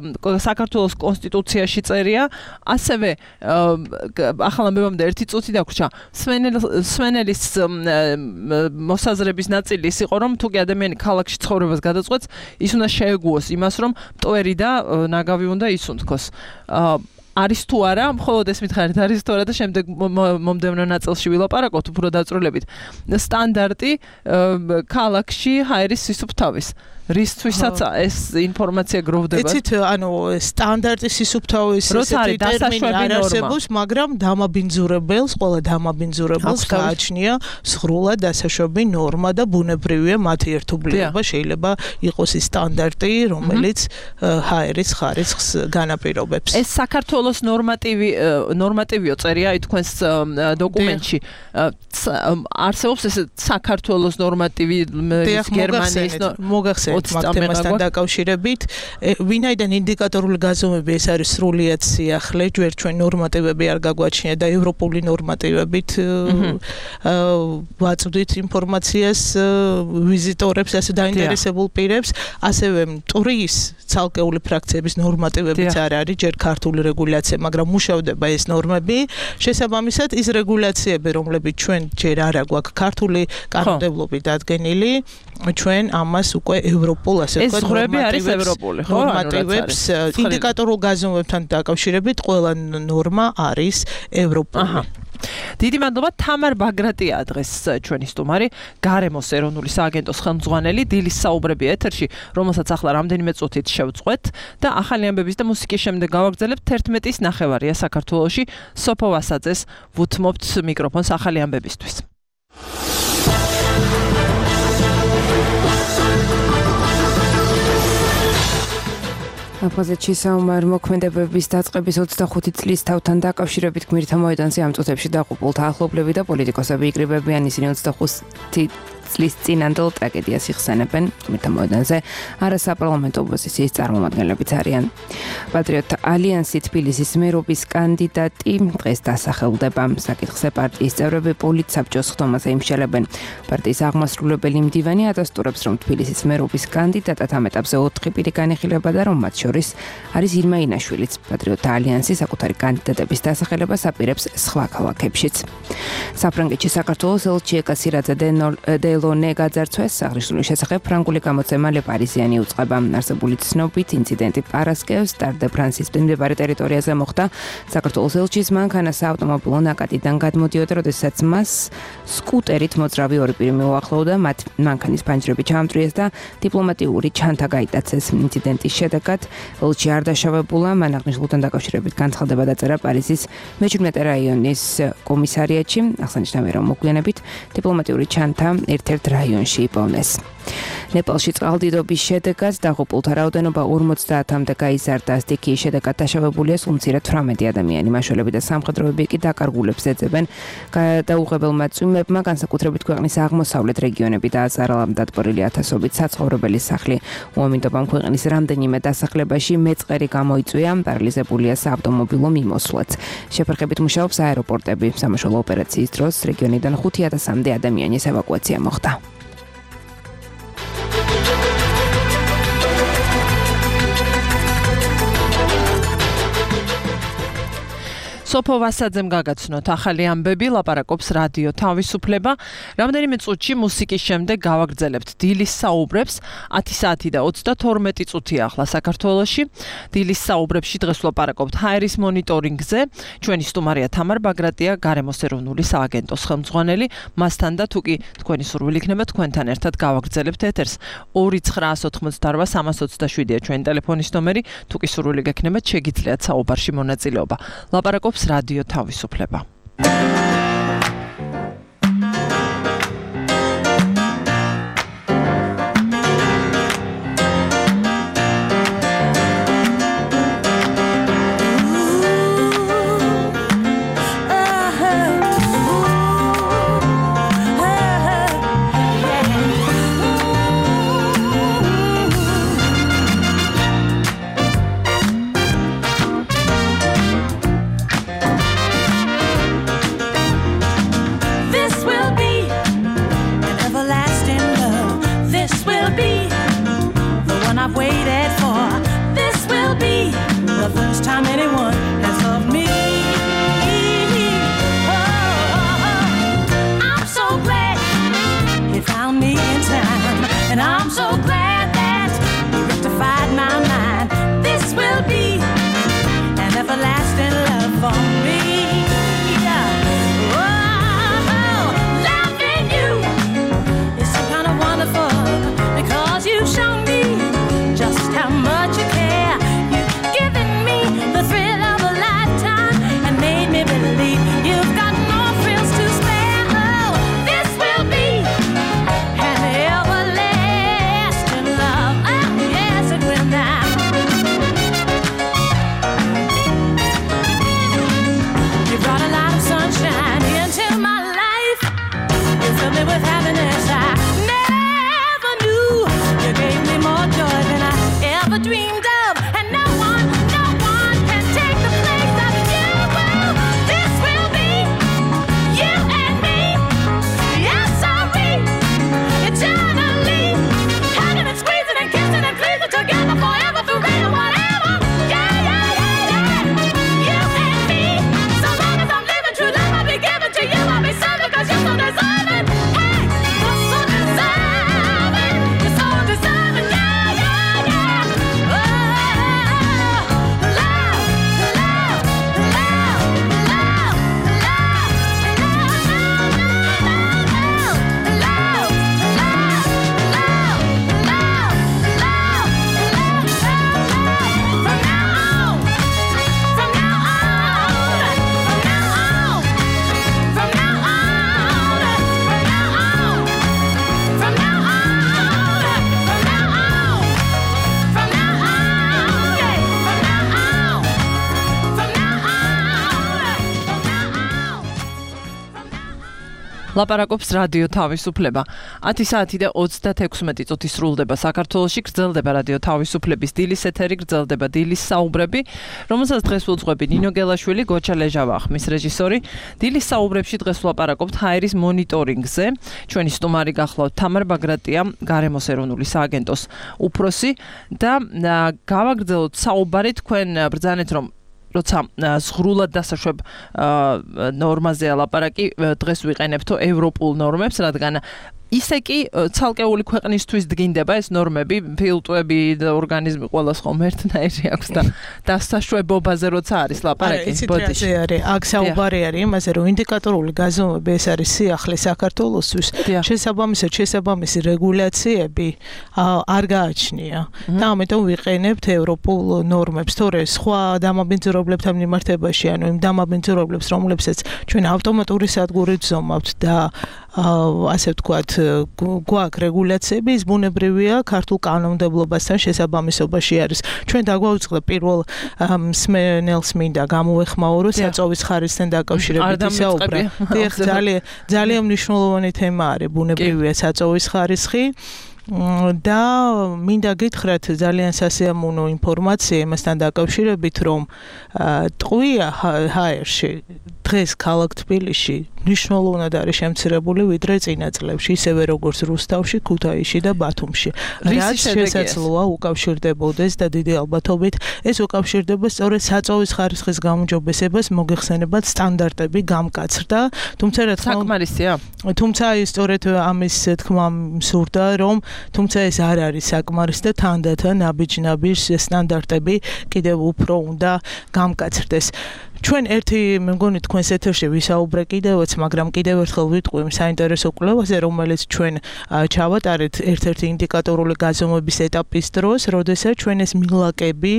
საქართველოს კონსტიტუციაში წერია, ასევე ახალ ამბებამდე 1 წუთი დაგვრჩა. სვენელის მოსაზრების ნაწილი ის იყო, რომ თუ კი ადამიანი ქალაქში ცხოვრებას გადაწყვეტს, ის უნდა შეეგუოს იმას, რომ მტვერი და ნაგავი უნდა ისუნთქოს. არის თუ არა, მხოლოდ ეს მითხარით არის თუ არა და შემდეგ მომდევნო ნაწილში ვილაპარაკოთ უფრო დაწვრილებით. სტანდარტი ქალაქში ჰაერის სისუფთავის რისთვისაც ეს ინფორმაცია გროვდება. იცით, ანუ სტანდარტი სისუფთავის ესეთი ტერმინი არ არსებობს, მაგრამ დამაბინძურებელს, ყველა დამაბინძურებელს გააჩნია სრულად დასაშვები ნორმა და ბუნებრივია მათი ერთობლიობა, შეიძლება იყოს ის სტანდარტი, რომელიც ჰაერის ხარისხს განაპირობებს. ეს საქართველოს ნორმატივიო წერია თქვენს დოკუმენტში. არსებობს ეს საქართველოს ნორმატივი გერმანიის მოგახსენეთ მაგთემასთან დაკავშირებით, ვინაიდან ინდიკატორული გაზომვები ეს არის სრულიად სიახლე, ჩვენ ნორმატივები არ გაგვაჩნია და ევროპული ნორმატივებით ვაწვდით ინფორმაციას ვიზიტორებს, ასე დაინტერესებულ პირებს, ასევე მტვრის ცალკეული ფრაქციების ნორმატივებიც არ არის, ჯერ ქართული რეგულაცია, მაგრამ მუშავდება ეს ნორმები. შესაბამისად, ის რეგულაციები, რომლებიც ჩვენ ჯერ არ აქვს ქართული კანონმდებლობით დადგენილი, ჩვენ ამას უკვე ევროპულ, ასე ვთქვათ, ნორმატივებს, ინდიკატორულ გაზომვებთან დაკავშირებით ყველა ნორმა არის ევროპული. დიდი მადლობა. თამარ ბაგრატია დღეს ჩვენი სტუმარი, გარემოს ეროვნული სააგენტოს ხელმძღვანელი, დილის საუბრები ეთერში, რომელსაც ახლა რამდენიმე წუთით შევწყვეთ და ახალი ამბების და მუსიკის შემდეგ გავაგრძელებთ 11-ის ნახევარია საქართველოში. სოფო ვასაძეს ვუთმობთ მიკროფონს ახალი ამბებისთვის. აფხაზეთში საომარი მოქმედებების დაწყების 25 წლის თავთან დაკავშირებით გმირთა მოედანზე ამ წუთებში დაყუპულთა ახლობლები და პოლიტიკოსები იკრიბებიან. ისინი 25 წლის წინანდელ ტრაგედიას იხსენებენ. გმირთა მოედანზე არასაპარლამენტო ოპოზიციის წარმომადგენლებიც არიან. პატრიოტთა ალიანსი თბილისის მერობის კანდიდატი დღეს დასახელდება. საკითხზე პარტიის წევრები პოლიტსაბჭოს ხდომაზე იმშელებენ. პარტიის აღმასრულებელი მდივანი ადასტურებს, რომ თბილისის მერობის კანდიდატად ამ ეტაპზე 4 პირი განიხილება და რომ მათ შორის არის ირმა ინაშვილიც. პატრიოტთა ალიანსი საკუთარი კანდიდატების დასახელებას აპირებს სხვა ქალაქებშიც. საფრანგეთში საქართველოს ელჩი ეკასირაძე დელონე გაძარცვეს. აღნიშნული შესახებ ფრანგული გამოცემა ლე პარიზიანი უწყება. არსებული ცნობით ინციდენტი პარასკევს სტარ დე ფრანსის მიმდებარე ტერიტორიაზე მოხდა. საქართველოს ელჩის მანქანა საავტომობილო ნაკადიდან გადმოდიოდა, როდესაც მას სკუტერით მოძრავი 2 პირი მოუახლოვდა. მათ მანქანის ფანჯრები ჩაამწვიეს და დიპლომატიური ჩანთა გაიტაცეს. ინციდენტის შედეგად ელჩი არ დაშავებულა. მან აღნიშნულთან დაკავშირებით განცხადება დაწერა პარიზის მე-17 რაიონის კომისარიატში. აღსანიშნავია, რომ მოგვიანებით დიპლომატიური ჩანთა ერთ-ერთ რაიონში იპოვნეს. ნეპალში წყალდიდობის შედეგად დაღუპულთა რაოდენობა 50-მდე გაიზარდა. სტიქიის შედეგად დაშავებულია სულ მცირედ 18 ადამიანი. მაშველები და სამხედროები კი დაკარგულებს ეძებენ. გადაუღებელმა წვიმებმა განსაკუთრებით ქვეყნის აღმოსავლეთ რეგიონები დააზარა, დატბორილი ათასობით საცხოვრებელი სახლი. უამინდობამ ქვეყნის რამდენიმე დასახლებაში მეწყერი გამოიწვია, პარალიზებულია საავტომობილო მიმოსვლაც. შეფერხებით მუშაობს აეროპორტები. სამაშველო ოპერაციის დროს რეგიონიდან 5000-მდე ადამიანის ევაკუაცია მოხდა. სოფო ვასაძემ გაგაცნოთ ახალი ამბები, ლაპარაკობს რადიო თავისუფლება. რამდენიმე წუთში მუსიკის შემდეგ გავაგრძელებთ დილის საუბრებს. 10 საათი და 32 წუთია ახლა საქართველოში. დილის საუბრებში დღეს ვლაპარაკობთ ჰაერის მონიტორინგზე. ჩვენი სტუმარია თამარ ბაგრატია, გარემოს ეროვნული სააგენტოს ხელმძღვანელი. მასთან და თუკი თქვენი სურვილი იქნება, თქვენთან ერთად გავაგრძელებთ ეთერს. 2988327-ია ჩვენი ტელეფონის ნომერი. თუკი სურვილი გექნებათ, შეგიძლიათ საუბარში მონაწილეობა. ლაპარაკობს რადიო თავისუფლება. ლაპარაკობს რადიო თავისუფლება. 10 საათი და 36 წუთი სრულდება საქართველოში, გრძელდება რადიო თავისუფლების დილის ეთერი, გრძელდება დილის საუბრები, რომელსაც დღეს უძღვები ნინო გელაშვილი, გოჩა ლეჟავა, ხმის რეჟისორი. დილის საუბრებში დღეს ვლაპარაკობთ ჰაერის მონიტორინგზე. ჩვენი სტუმარი გახლავთ თამარ ბაგრატია, გარემოს ეროვნული სააგენტოს უფროსი და გავაგრძელოთ საუბარი თქვენ ბრძანეთ რომ როცა ზღრულად დასაშვებ ნორმაზეა ლაპარაკი, დღეს ვიყენებთო ევროპულ ნორმებს, რადგან ისე კი ცალკეული ქვეყნისთვის დგინდება ეს ნორმები, ფილტვები და ორგანიზმი ყველას ხომ ერთნაირი აქვს და დასაშვებობაზე როცა არის ლაპარაკი. ბოდიში არის, აქ საუბარი არის იმაზე, რომ ინდიკატორული გაზომვები ეს არის სიახლე საქართველოსთვის. შესაბამისი რეგულაციები არ გააჩნია. და ამიტომ ვიყენებთ ევროპულ ნორმებს. თორე სხვა დამაბინძურებლებთან მიმართებაში, ანუ იმ დამაბინძურებლებს, რომლებსაც ჩვენ ავტომატური სადგურით ვზომავთ და ასე ვთქვათ, გვაქვს რეგულაციები, ის ბუნებრივია ქართულ კანონმდებლობასთან შესაბამისობაში არის. ჩვენ დაგვაუწყდა პირველ მსმენელს მინდა გამოვეხმაურო საწოვის ხარისხთან დაკავშირებით საუბარი. ძალიან მნიშვნელოვანი თემა არის ბუნებრივია საწოვის ხარისხი. და მინდა გითხრათ ძალიან სასიამოვნო ინფორმაცია იმასთან დაკავშირებით, რომ ტყვია ჰაერში დღეს ქალაქ თბილისში მნიშვნელოვნად არის შემცირებული ვიდრე წინა წლებში, ისევე როგორც რუსთავში, ქუთაისში და ბათუმში. რაც შესაძლოა უკავშირდებოდეს და დიდი ალბათობით ეს უკავშირდება სწორედ საწოვის ხარისხის გაუმჯობესებას მოგეხსენებათ სტანდარტები გამკაცრდა, თუმცა რა თქმა უნდა საკმარისია. თუმცა სწორედ ამის თქმა მსურდა, რომ თუმცა ეს არ არის საკმარის და თანდათან ნაბიჯ-ნაბიჯ სტანდარტები კიდევ უფრო უნდა გამკაცრდეს. ჩვენ ერთი მე მგონი თქვენს ეთერში ვისაუბრე კიდევაც, მაგრამ კიდევ ერთხელ ვიტყვი იმ საინტერესო კვლევაზე, რომელიც ჩვენ ჩავატარეთ ერთ-ერთი ინდიკატორული გაზომვების ეტაპის დროს, როდესაც ჩვენ ეს მილაკები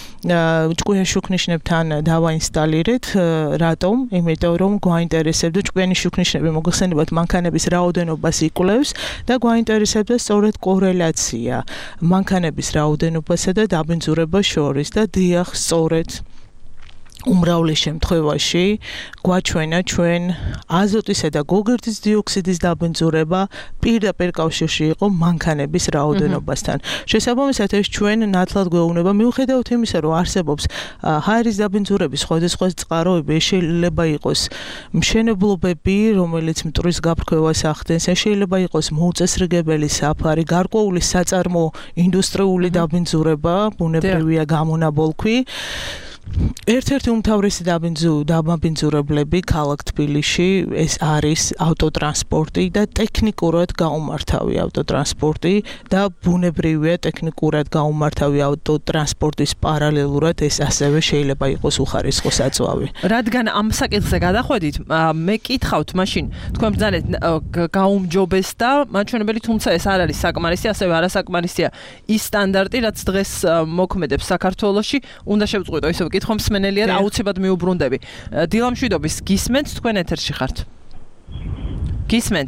ჭკვიან შუქნიშნებთან დავაინსტალირეთ. რატომ? იმიტომ რომ გვაინტერესებდა ჭკვიანი შუქნიშნები მოგხსენებათ მანქანების რაოდენობას იკვლევს და გვაინტერესებდა სწორედ კორელაცია მანქანების რაოდენობასა და დაბინძურებას შორის და დიახ, სწორედ უმრავლეს შემთხვევაში გვაჩვენა ჩვენ აზოტისა და გოგირდის დიოქსიდის დაბინძურება პირდაპირ კავშირში იყო მანქანების რაოდენობასთან. შესაბამისად ეს ჩვენ ნათლად გვეუბნება მიუხედავად იმისა, რომ არსებობს ჰაერის დაბინძურების სხვადასხვა წყაროები, შეიძლება იყოს მშენებლობები, რომელიც მტვრის გაფრქვევას ახდენს, შეიძლება იყოს მოუწესრიგებელი საფარი, გარკვეული საწარმო ინდუსტრიული დაბინძურება, ბუნებრივია გამონაბოლქვი. ერთ-ერთი უმთავრესი დამაბინძურებლები ქალაქ თბილისში ეს არის ავტოტრანსპორტი და ტექნიკურად გაუმართავი ავტოტრანსპორტი და ბუნებრივია ტექნიკურად გაუმართავი ავტოტრანსპორტის პარალელურად ეს ასევე შეიძლება იყოს უხარისხო საწვავი. რადგან ამ საკითხზე გადახვედით, მე კითხავთ მაშინ თქვენ ბრძანეთ გაუმჯობესდა მაჩვენებელი, თუმცა ეს არ არის საკმარისი, ასევე არასაკმარისია ის სტანდარტი, რაც დღეს მოქმედებს საქართველოში, უნდა შევწყვიტო ისევ კითხვა მსმენელია და აუცილებლად მიუბრუნდები. დილამშვიდობის გისმენთ, თქვენ ეთერში ხართ. გისმენთ.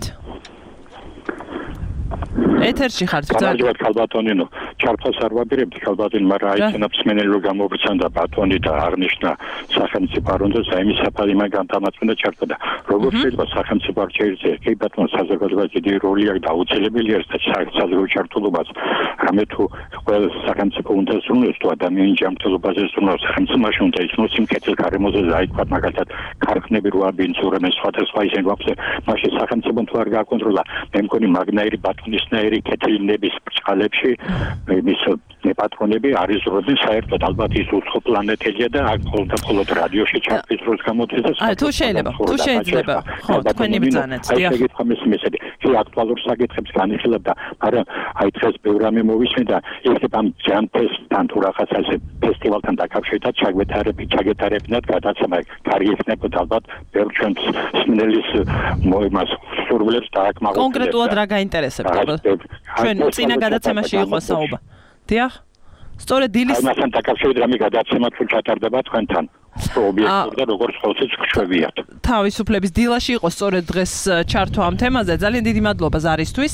ეთერში ხართ. გამარჯობათ ქალბატონინო. ჩარხოს არ ვაპირებთ ქალბატონი, მაგრამ აიცენა მსმენელი რომ გამოგცანდა ბატონი და აღნიშნა სახელმწიფო არონდოს აიმის საფარი მაგან დამაწვენდა ჩარხოდა. როგორ შეიძლება სახელმწიფო არ შეიძლება კი ბატონო საზოგადოებას დიდი როლი აქვს და აუცილებელია ეს საზოგადო ჩართულობას. რამე თუ ყველა სახელმწიფო უნდა ზრუნოს თუ ადამიანი ჯანმრთელობაზე ზრუნოს, სახელმწიფოში უნდა ისმოს სიმკეთეს გარემოზე დაიწყოთ მაგალითად ქარხნები რო აბინძურებენ სხვადასხვა ისინი გვაქვს, მაშინ სახელმწიფო თუ არ გააკონტროლა, მე მგონი მაგნაირი ბატონისნაირი კეთილნების ბრწყალებში ის პატრონები არის როდის საერთოდ ალბათ ის უცხო პლანეტელია და აქ მხოლოდ რადიოში ჩართვის დროს გამოდის და თუ შეიძლება ხო თქვენი ბრძანეთ დიახ მესები კი აქტუალურ საკითხებს განიხილებდა მაგრამ აი დღეს ბევრი რამე მოვისმენდა ერთ ამ ჯანფესთან თუ რაღაც ასე ფესტივალთან დაკავშირებით ჩაგეთარებინათ გადაცემა კარი ექნებოდა ალბათ ბევრ ჩვენს მსმენელის მოიმას სურვილებს დააკმაყოფილებს კონკრეტულად რა გაინტერესებდა ჩვენ წინა გადაცემაში იყო საუბარი დიახ სწორედ დილის ამასთან დაკავშირებით რამე გადაცემა თუ ჩატარდება თქვენთან ობიექტური და როგორც ხოლმე გშვებიათ. თავისუფლების დილაში იყო სწორედ დღეს ჩართვა ამ თემაზე. ძალიან დიდი მადლობა ზარისთვის.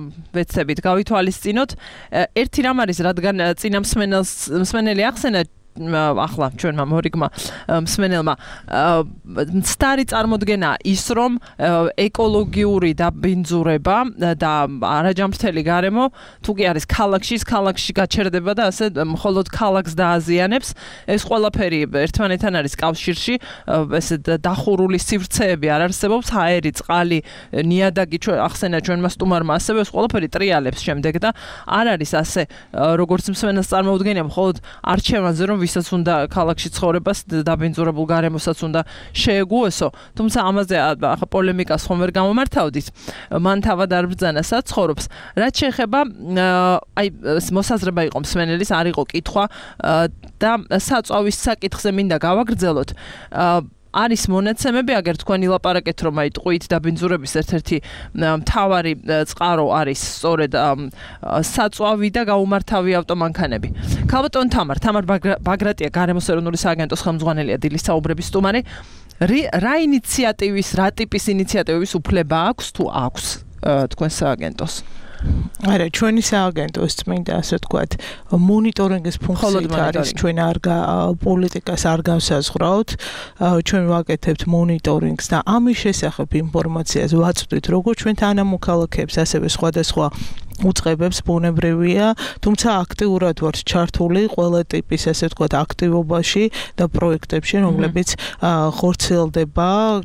ვეცდებით გავითვალისწინოთ. ერთი რამ არის, რადგან წინა მსმენელი ახსენა ახლა ჩვენმა მორიგმა მსმენელმა სტარი წარმოდგენა ის რომ ეკოლოგიური დაბინძურება და არაჯამრთელი გარემო თუ კი არის ქალაქში გაჩერდება და ასე მხოლოდ ქალაქს დააზიანებს ეს ყველაფერი ერთმანეთთან არის კავშირში ესე დახურული სივრცეები არ არსებობს ჰაერი წყალი ნიადაგი ახსენა ჩვენმა სტუმარმა ასევე ეს ყველაფერი ტრიალებს შემდეგ და არ არის ასე როგორც მსმენელს წარმოუდგენია მხოლოდ არჩევანზე რომ ვისაც უნდა ქალაქში ცხოვრებას დაბინძურებულ გარემოსაც უნდა შეეგუესო თუმცა ამაზე ახლა პოლემიკას ხომ ვერ გამომართავდით მან თავად არ ბრძანა საცხოვრობს რაც შეეხება აი მოსაზრება იყო მსმენელის არ იყო კითხვა და საწვავის საკითხზე მინდა გავაგრძელოთ არის მონაცემები აგერ თქვენი ლაპარაკეთ რომ აი ტყვით დაბინძურების ერთ-ერთი მთავარი წყარო არის სწორედ საწვავი და გაუმართავი ავტომანქანები. ქალბატონ თამარ ბაგრატია გარემოს ეროვნული სააგენტოს ხელმძღვანელია დილის საუბრების სტუმარი. რა ინიციატივის, რა ტიპის ინიციატივების უფლება აქვს თუ აქვს თქვენ სააგენტოს? არა, ჩვენი სააგენტოს წმინდა ასე ვთქვათ, მონიტორინგის ფუნქციით არის ჩვენ პოლიტიკას არ განსაზღვრავთ, ჩვენ ვაკეთებთ მონიტორინგს და ამის შესახებ ინფორმაციას ვაწვდით როგორც ჩვენ თანამოქალაქეებს, ასევე სხვადასხვა უწყებებს ბუნებრივია, თუმცა აქტიურად ვართ ჩართული ყველა ტიპის ასე ვთქვათ აქტივობაში და პროექტებში, რომლებიც ხორციელდება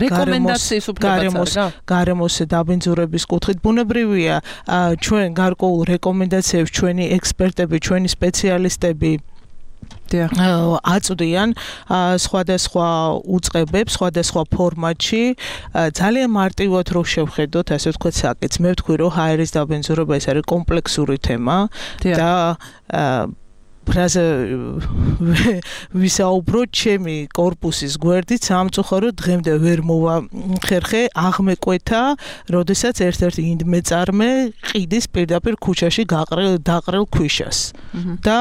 გარემოს დაბინძურების კუთხით. ბუნებრივია, ჩვენ გარკვეულ რეკომენდაციებს ჩვენი ექსპერტები, ჩვენი სპეციალისტები აწვდიან სხვადასხვა უწყებებს, სხვადასხვა ფორმატში, ძალიან მარტივად რო შევხედოთ, ასე ვთქვათ, საკითხს. მე ვთქვი, რომ ჰაერის დაბინძურება ეს არის კომპლექსური თემა და ფრაზე ვისაუბროთ ჩემი კორპუსის გვერდით სამწუხაროდ დღემდე ვერ მოვახერხე აღმეკვეთა, როდესაც ერთ-ერთი ინდმეწარმე ყიდის პირდაპირ ქუჩაში დაყრელ ქვიშას და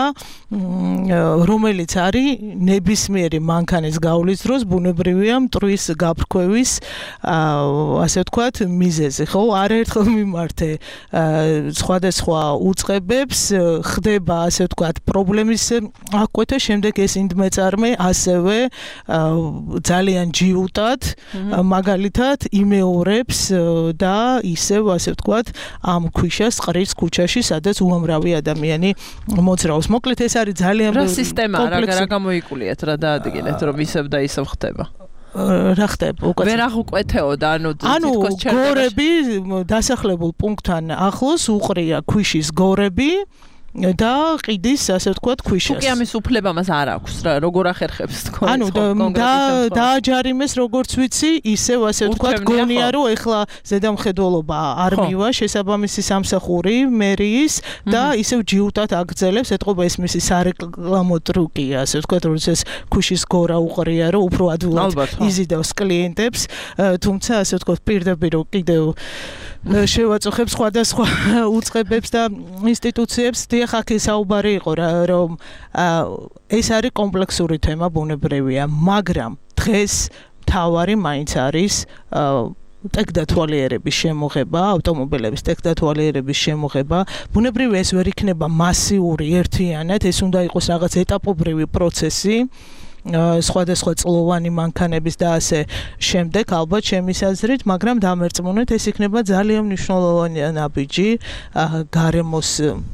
რომელიც არის ნებისმიერი მანქანის გავლის დროს ბუნებრივია მტვრის გაფრქვევის ასე ვთქვათ მიზეზი, ხო? არაერთხელ მიმართე სხვადასხვა უწყებებს, ხდება ასე ვთქვათ პრობლემის აღკვეთა, შემდეგ ეს ინდმეწარმე ასევე ძალიან ჯიუტად მაგალითად იმეორებს და ისევ ასე ვთქვათ ამ ქვიშას ყრის ქუჩაში, სადაც უამრავი ადამიანი მოძრაობს. მოკლედ ეს არის ძალიან სისტემა რა გამოიკულიათ რა დაადგინეთ რომ ისევ და ისევ ხდება. რა ხდება უკეთ ვერ აღუკვეთეოდა ანუ გორები დასახლებულ პუნქტთან ახლოს უყრია ქვიშის გორები და ყიდის ასე ვთქვათ ქვიშას. თუკი ამის უფლება მას არ აქვს რა, როგორ ახერხებს თქვენ? ანუ დააჯარიმეს როგორც ვიცი, ისევ ასე ვთქვათ გონია რომ ეხლა ზედამხედველობა არ მივა შესაბამისი სამსახური მერიის და ისევ ჯიუტად აგრძელებს, ეთყობა ეს მისი სარეკლამო ტრუკია, ასე ვთქვათ, როდესაც ქვიშის გორა უყრია რომ უფრო ადვილად იზიდავს კლიენტებს, თუმცა ასე ვთქვათ პირდაპირ კიდევ შევაწუხებ სხვადასხვა უწყებებს და ინსტიტუციებს. ხაქი საუბარი იყო რომ ეს არის კომპლექსური თემა ბუნებრივია, მაგრამ დღეს მთავარი მაინც არის ტექნოლოგიების შემოღება, ავტომობილების ტექნოლოგიების შემოღება. ბუნებრივია ეს ვერ იქნება მასიური ერთიანად, ეს უნდა იყოს რაღაც ეტაპობრივი პროცესი. სხვადასხვა წლოვანი მანქანების და ასე შემდეგ ალბათ ჩემის აზრით, მაგრამ დამერწმუნეთ ეს იქნება ძალიან მნიშვნელოვანი ნაბიჯი გარემოს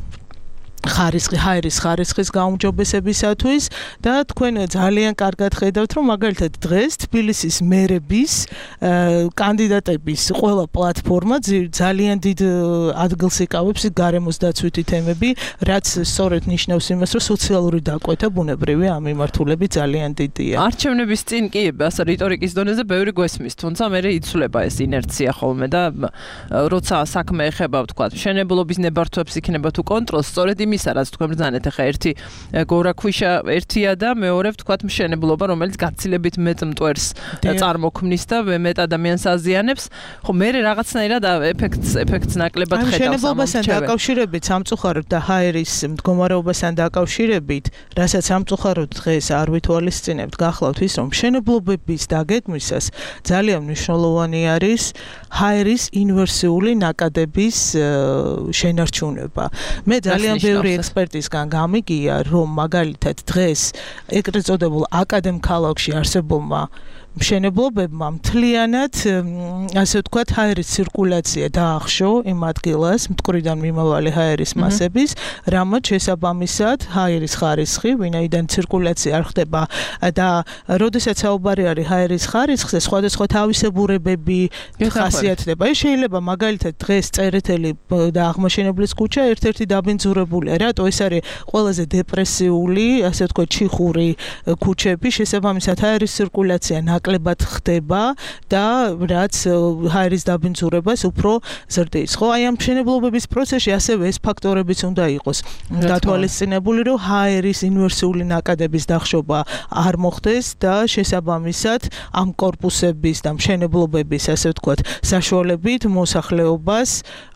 ჰაერის ხარისხის გაუმჯობესებისათვის და თქვენ ძალიან კარგად ხედავთ რომ მაგალითად დღეს თბილისის მერების კანდიდატების ყველა პლატფორმა ძალიან დიდ ადგილს იკავებს გარემოს დაცვითი თემები, რაც სწორედ ნიშნავს იმას რომ სოციალური დაკვეთა ბუნებრივია ამ მიმართულებით ძალიან დიდია. არჩევნების წინ კი ასე რიტორიკის დონეზე ბევრი გვესმის, თუმცა მე იცვლება ეს ინერცია ხოლმე და როცა საქმე ეხება ვთქვათ მშენებლობის ნებართვებს იქნება თუ კონტროლს, სწორედ იმისა, რაც თქვენ ბრძანეთ, ახლა ერთი გორა ქვიშა ერთია და მეორე ვთქვათ მშენებლობა, რომელიც გაცილებით მეტ მტვერს წარმოქმნის და მეტ ადამიანს აზიანებს. ხო, მე რაღაცნაირად ეფექტს ნაკლებად ხედავს ამ მშენებლობასთან დაკავშირებით, სამწუხაროდ და ჰაერის მდგომარეობასთან დაკავშირებით, რასაც სამწუხაროდ დღეს არ ვითვალისწინებთ, გახლავთ ის, რომ მშენებლობების დაგეგმვისას ძალიან მნიშვნელოვანი არის ჰაერის ინვერსიული ნაკადების შენარჩუნება. მე ძალიან ბევრი ტექნოლოგიური ექსპერტისგან გამიგია, რომ მაგალითად დღეს ეგრეთ წოდებულ აკადემ ქალაქში არსებულმა მშენებლობებმა მთლიანად ასე ვთქვათ ჰაერის ცირკულაცია დაახშო იმ ადგილას მტკვრიდან მიმავალი ჰაერის მასების, რამაც შესაბამისად ჰაერის ხარისხი, ვინაიდან ცირკულაცია არ ხდება და როდესაც საუბარი არის ჰაერის ხარისხზე, სხვადასხვა თავისებურებები ხასიათდება. ეს შეიძლება მაგალითად დღეს წერეთელი და აღმაშენებლის ქუჩა ერთ-ერთი დაბინძურებულია. რატო ეს არის ყველაზე დეპრესიული, ასე ვთქვათ, ჩიხური ქუჩები, შესაბამისად ჰაერის ცირკულაცია ნაკლებად ხდება და რაც ჰაერის დაბინძურებას უფრო ზრდის. ხო, აი ამ მშენებლობების პროცესში ასევე ეს ფაქტორებიც უნდა იყოს დათვალისწინებული, რომ ჰაერის ინვერსიული ნაკადების დახშობა არ მოხდეს და შესაბამისად ამ კორპუსების და მშენებლობების, ასე ვთქვათ, საშუალებით მოსახლეობას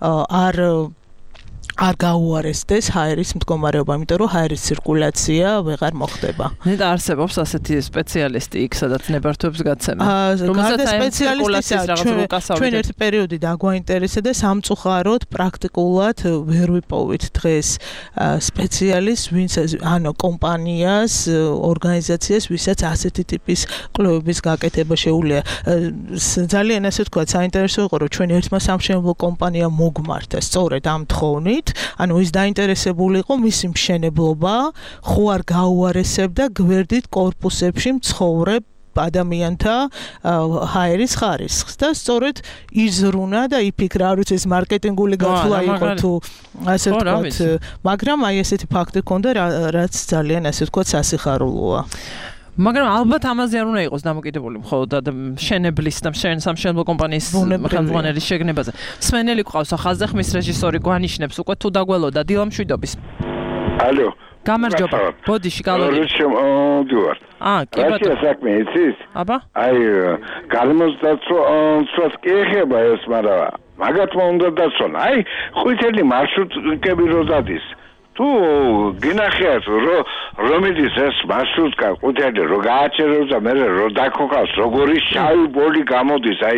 არ გაუარესდეს ჰაერის მდგომარეობა, იმიტომ რომ ჰაერის ცირკულაცია ვეღარ მოხდება. ნეტა არსებობს ასეთი სპეციალისტი იქ, სადაც ნებართვებს გაცემა. გარდა სპეციალისტისა, ჩვენ ერთი პერიოდი დაგვაინტერესდა და სამწუხაროდ პრაქტიკულად ვერ ვიპოვით დღეს სპეციალისტს, ვინც ანუ კომპანიას, ორგანიზაციას, ვისაც ასეთი ტიპის კვლევების გაკეთება შეუძლია. ძალიან ასე ვთქვათ, საინტერესო იყო, რომ ჩვენ ერთმა სამშენებლო კომპანიამ მოგმართა სწორედ ამ თხოვნით. ანუ ის დაინტერესებული იყო მისი მშენებლობა, ხო არ გაუარესებდა გვერდით კორპუსებში მცხოვრებ ადამიანთა ჰაერის ხარისხს და სწორედ იზრუნა და იფიქრა, არ ვიცი ეს მარკეტინგული გათვლა იყო თუ ასე ვთქვათ, მაგრამ აი ესეთი ფაქტი ჰქონდა, რაც ძალიან ასე ვთქვათ სასიხარულოა. მაგრამ ალბათ ამაზე არ უნდა იყოს დამოკიდებული მხოლოდ მშენებლის და სამშენებლო კომპანიის ხელმძღვანელის შეგნებაზე. სმენელი ყავს ახალზე ხმის რეჟისორი გვანიშნებს უკვე თუ დაგველოდა დილა მშვიდობის. ალო. გამარჯობა. ბოდიში გალორი. დიوار. კი ბატონო. საქმე იცის? აბა? აი გარემოსდაცვას კი ეხება ეს, მაგრამ მაგათმა უნდა დაცვან. აი ყვითელი მარშრუტკები რო დადის. თუ გინახეთ რომ ის ეს მარშრუტკა ყვითელი რო გააჩერებს და მე რო დაქოხავს როგორი შავი ბოლი გამოდის, აი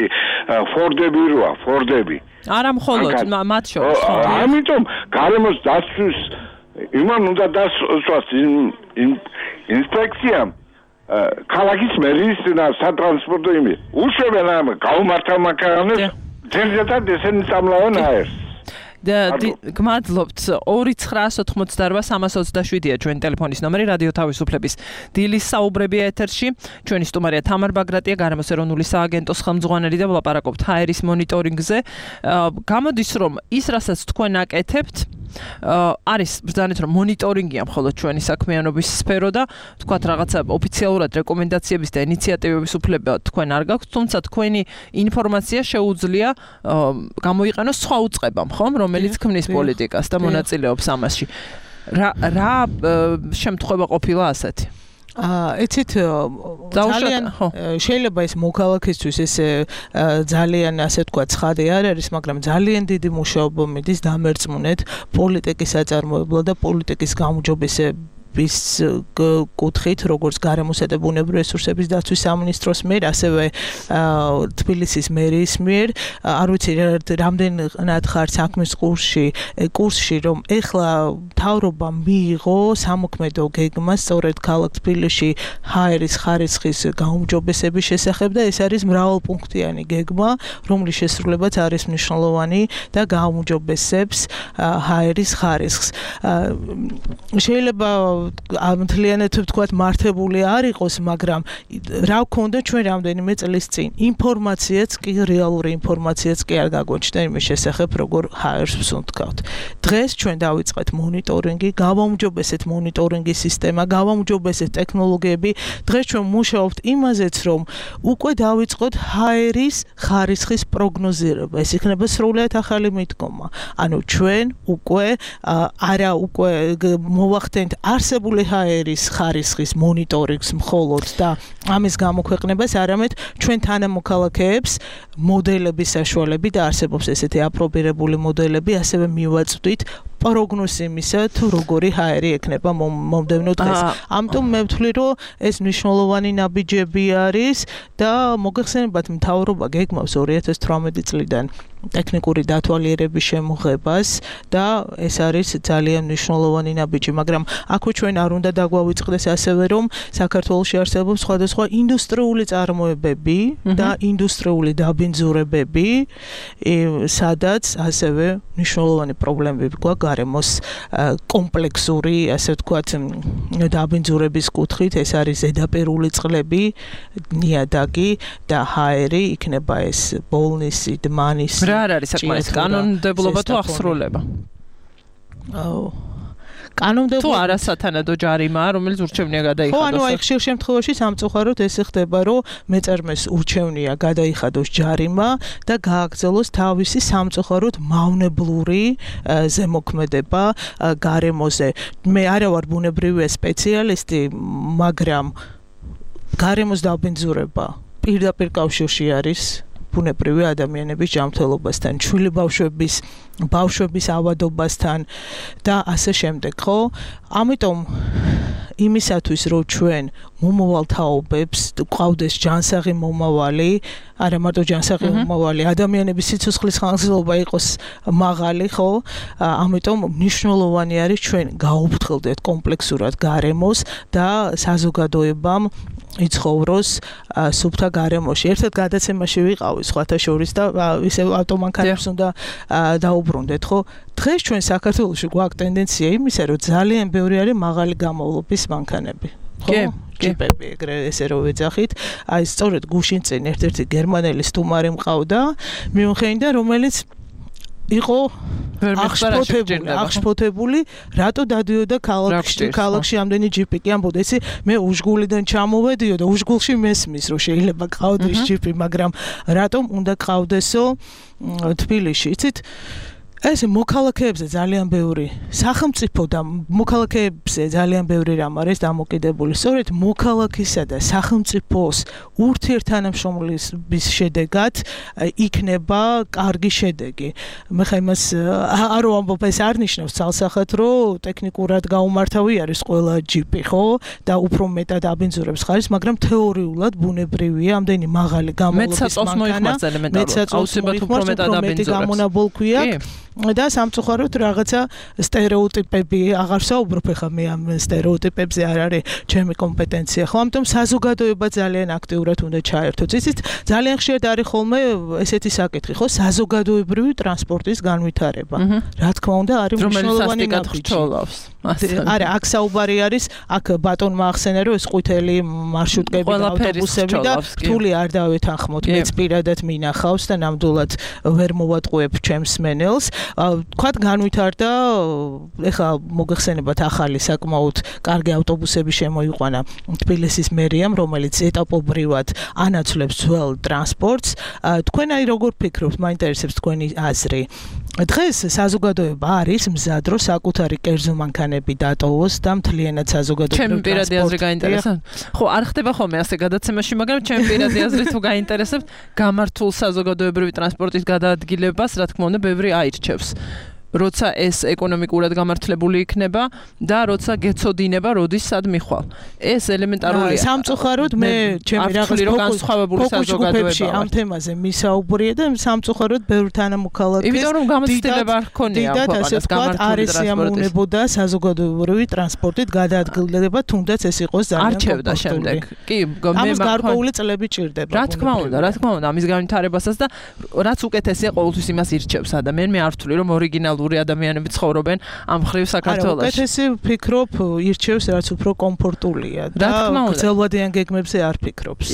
ფორდები. არა მხოლოდ მათ შორის, ხო. ამიტომ გარემოს დაცვის იმან უნდა დასვას ინსპექციამ ქალაქის მერის სატრანსპორტო იმი. უშვებენ ამ გაუმართა მანქანებს ძერზეთან ესენი სამლავენ აერს. გმადლობთ 2988327-ია ჩვენი ტელეფონის ნომერი რადიო თავისუფლების დილის საუბრები ეთერში. ჩვენი სტუმარია თამარ ბაგრატია, გარემოს ეროვნული სააგენტოს ხელმძღვანელი და ვლაპარაკობთ ჰაერის მონიტორინგზე. გამოდის რომ ის რასაც თქვენ აკეთებთ არის ბრძანეთ რომ მონიტორინგია მხოლოდ ჩვენი საქმიანობის სფერო და თქვათ რაღაცა ოფიციალურად რეკომენდაციების და ინიციატივების უფლება თქვენ არ გაქვთ, თუმცა თქვენი ინფორმაცია შეუძლია გამოიყენოს სხვა უწყებამ, ხომ, რომელიც ქმნის პოლიტიკას და მონაწილეობს ამაში. რა შემთხვევა ყოფილა ასეთი? იცით ძალიან შეიძლება ეს მოქალაქისთვის ეს ძალიან ასე ვთქვათ ცხადი არ არის, მაგრამ ძალიან დიდი მუშაობა მიდის დამერწმუნეთ პოლიტიკის აწარმოებლად და პოლიტიკის გაუმჯობესებად კუთხით, როგორც გარემოსა და ბუნებრივი რესურსების დაცვის სამინისტროს მიერ, ასევე თბილისის მერიის მიერ, არ ვიცი რამდენად ხარ საქმის კურსში, რომ ეხლა მთავრობა მიიღო სამოქმედო გეგმა სწორედ ქალაქ თბილისში ჰაერის ხარისხის გაუმჯობესების შესახებ და ეს არის მრავალპუნქტიანი გეგმა, რომლის შესრულებაც არის მნიშვნელოვანი და გაუმჯობესებს ჰაერის ხარისხს. შეიძლება მთლიანად ვთქვათ მართებული არ იყოს, მაგრამ რა ვქონდა ჩვენ რამდენიმე წლის წინ ინფორმაციაც კი რეალური ინფორმაციაც კი არ გაგვეჩნდა იმის შესახებ როგორ ჰაერს ვსუნთქავთ. დღეს ჩვენ დავიწყეთ მონიტორინგი, გავაუმჯობესეთ მონიტორინგის სისტემა, გავაუმჯობესეთ ტექნოლოგიები. დღეს ჩვენ მუშაობთ იმაზეც, რომ უკვე დავიწყოთ ჰაერის ხარისხის პროგნოზირება. ეს იქნება სრულიად ახალი მიდგომა. ანუ ჩვენ უკვე მოვახდენთ არსებული ჰაერის ხარისხის მონიტორინგს მხოლოდ და ამის გამოქვეყნებას, არამედ ჩვენ თანამოქალაქეებს მოდელების საშუალებით და არსებობს ესეთი აპრობირებული მოდელები, ასევე მივაწვდით პროგნოზი იმისა თუ როგორი ჰაერი ექნება მომდევნო დღეს. ამიტომ მე ვთვლი რომ ეს მნიშვნელოვანი ნაბიჯები არის და მოგეხსენებათ მთავრობა გეგმავს 2018 წლიდან ტექნიკური დათვალიერების შემოღებას და ეს არის ძალიან მნიშვნელოვანი ნაბიჯი, მაგრამ აქვე ჩვენ არ უნდა დაგვავიწყდეს ასევე რომ საქართველოში არსებობს სხვადასხვა ინდუსტრიული წარმოებები და ინდუსტრიული დაბინძურებები, სადაც ასევე მნიშვნელოვანი პრობლემები გვაქვს გარემოს კომპლექსური, ასე ვთქვათ, დაბინძურების კუთხით, ეს არის ზედაპირული წყლები, ნიადაგი და ჰაერი, იქნება ეს ბოლნისი, დმანის რა არის საკმარის კანონმდებლობა თუ აღსრულება? კანონმდებლობა თუ არასათანადო ჯარიმაა, რომელიც ურჩევნია გადაიხადოს. ხო, ანუ აი ხშირ შემთხვევაში სამწუხაროდ ეს ხდება, რომ მეწარმეს ურჩევნია გადაიხადოს ჯარიმა და გააგრძელოს თავისი სამწუხაროდ მავნებლური ზემოქმედება გარემოზე. მე არა ვარ ბუნებრივი სპეციალისტი, მაგრამ გარემოს დაბინძურება პირდაპირ კავშირში არის ბუნებრივი ადამიანების ჯანმრთელობასთან, ჩვილი ბავშვების ავადობასთან და ასე შემდეგ, ხო? ამიტომ იმისათვის რომ ჩვენ მომავალ თაობებს გვყავდეს ჯანსაღი მომავალი, არა მარტო ჯანსაღი მომავალი, ადამიანების სიცოცხლის ხანგრძლივობა იყოს მაღალი, ხო? ამიტომ მნიშვნელოვანი არის ჩვენ გაუფრთხილდეთ კომპლექსურად გარემოს და საზოგადოებამ იცხოვროს სუფთა გარემოში. ერთად გადაცემაში ვიყავი სხვათა შორის და ისე ავტომანქანებს უნდა დაუბრუნდეთ, ხო? დღეს ჩვენ საქართველოში გვაქვს ტენდენცია იმისა, რომ ძალიან ბევრი არის მაღალი გამოვლობის მანქანები. ხო? ჯიპები ეგრე ესე რომ ვეძახით, აი სწორედ გუშინ წინ ერთ-ერთი გერმანელი სტუმარი მყავდა, მიუნხენიდან, რომელიც იყო აღშფოთებული, რატო დადიოდა ქალაქში ამდენი ჯიპი, კი ამბობდა, იცი, მე უშგულიდან ჩამოვედიო და უშგულში მესმის, რომ შეიძლება ყავდეს ჯიპი, მაგრამ რატომ უნდა ყავდესო თბილისში, იცით? ეს მოქალაქეებზე ძალიან ბევრი სახელმწიფო და მოქალაქეებზე ძალიან ბევრი რამ არის დამოკიდებული. სწორედ მოქალაქისა და სახელმწიფოს ურთიერთთანამშრომლობის შედეგად იქნება კარგი შედეგი. მე ხა იმას არ ვამბობ, ეს არ ნიშნავს ცალსახად, რომ ტექნიკურად გაუმართავი არის ყველა ჯიპი, ხო? და უფრო მეტად აბინძურებს ხარისხს, მაგრამ თეორიულად ბუნებრივია ამდენი მაღალი გამოვლობის მანქანა. მეცაწოს უფრო მეტად აბინძურებს. და სამწუხაროდ რაღაცა სტერეოტიპები აღარ საუბრობ ხა მე ამ სტერეოტიპებზე არ არის ჩემი კომპეტენცია ხო ამიტომ საზოგადოება ძალიან აქტიურად უნდა ჩაერთოს იცით ძალიან ხშირად არის ხოლმე ესეთი საკითხი ხო საზოგადოებრივი ტრანსპორტის განვითარება რა თქმა უნდა არის მნიშვნელოვანი ნაბიჯი არა აქ საუბარი არის აქ ბატონმა ახსენა რომ ეს ყვითელი მარშრუტკები და ავტობუსები და რთული არ დავეთანხმოთ მეც პირადად მინახავს და ნამდვილად ვერ მოვატყუებ ჩემს მენელს თქვათ განვითარდა ეხლა მოგეხსენებათ ახალი საკმაოდ კარგი ავტობუსები შემოიყვანა თბილისის მერიამ რომელიც ეტაპობრივად ანაცვლებს ძველ ტრანსპორტს თქვენ აი როგორ ფიქრობთ მაინტერესებს თქვენი აზრი დღეს საზოგადოება არის მზად რომ საკუთარი კერძო მანქანები დატოვოს და მთლიანად საზოგადოებრივი ჩემი პირადი აზრი გაინტერესებს ხო არ ხდება ხოლმე ასე გადაცემაში მაგრამ ჩემი პირადი აზრი თუ გაინტერესებს გამართულ საზოგადოებრივი ტრანსპორტის გადაადგილებას რა თქმა უნდა ბევრი აირჩევს როცა ეს ეკონომიკურად გამართლებული იქნება და როცა გეცოდინება როდის სად მიხვალ ეს ელემენტარულია სამწუხაროდ მე ჩემი რაღაც განსხვავებული საზოგადოება ამ თემაზე მისაუბრია და სამწუხაროდ ბევრი თანამოქალაქე იმიტომ რომ გამოცდილება არ ქონია ქვეყანას გამართული ტრანსპორტი საზოგადოებრივი ტრანსპორტით გადაადგილდება თუნდაც ეს იყოს ძალიან არჩევდა შემდეგ კი ამის გარკვეული წლები ჭირდება რა თქმა უნდა ამის განვითარებასაც და რაც უკეთესია ყოველთვის იმას ირჩევს ადამიანი მე არ ვთვლი რომ ორიგინალური ადამიანები ცხოვრობენ ამ ხრივ საქართველოში. არა, უკეთესი ვფიქრობ, ირჩევს რაც უფრო კომფორტულია და გრძელვადიან გეგმებზე არ ფიქრობს.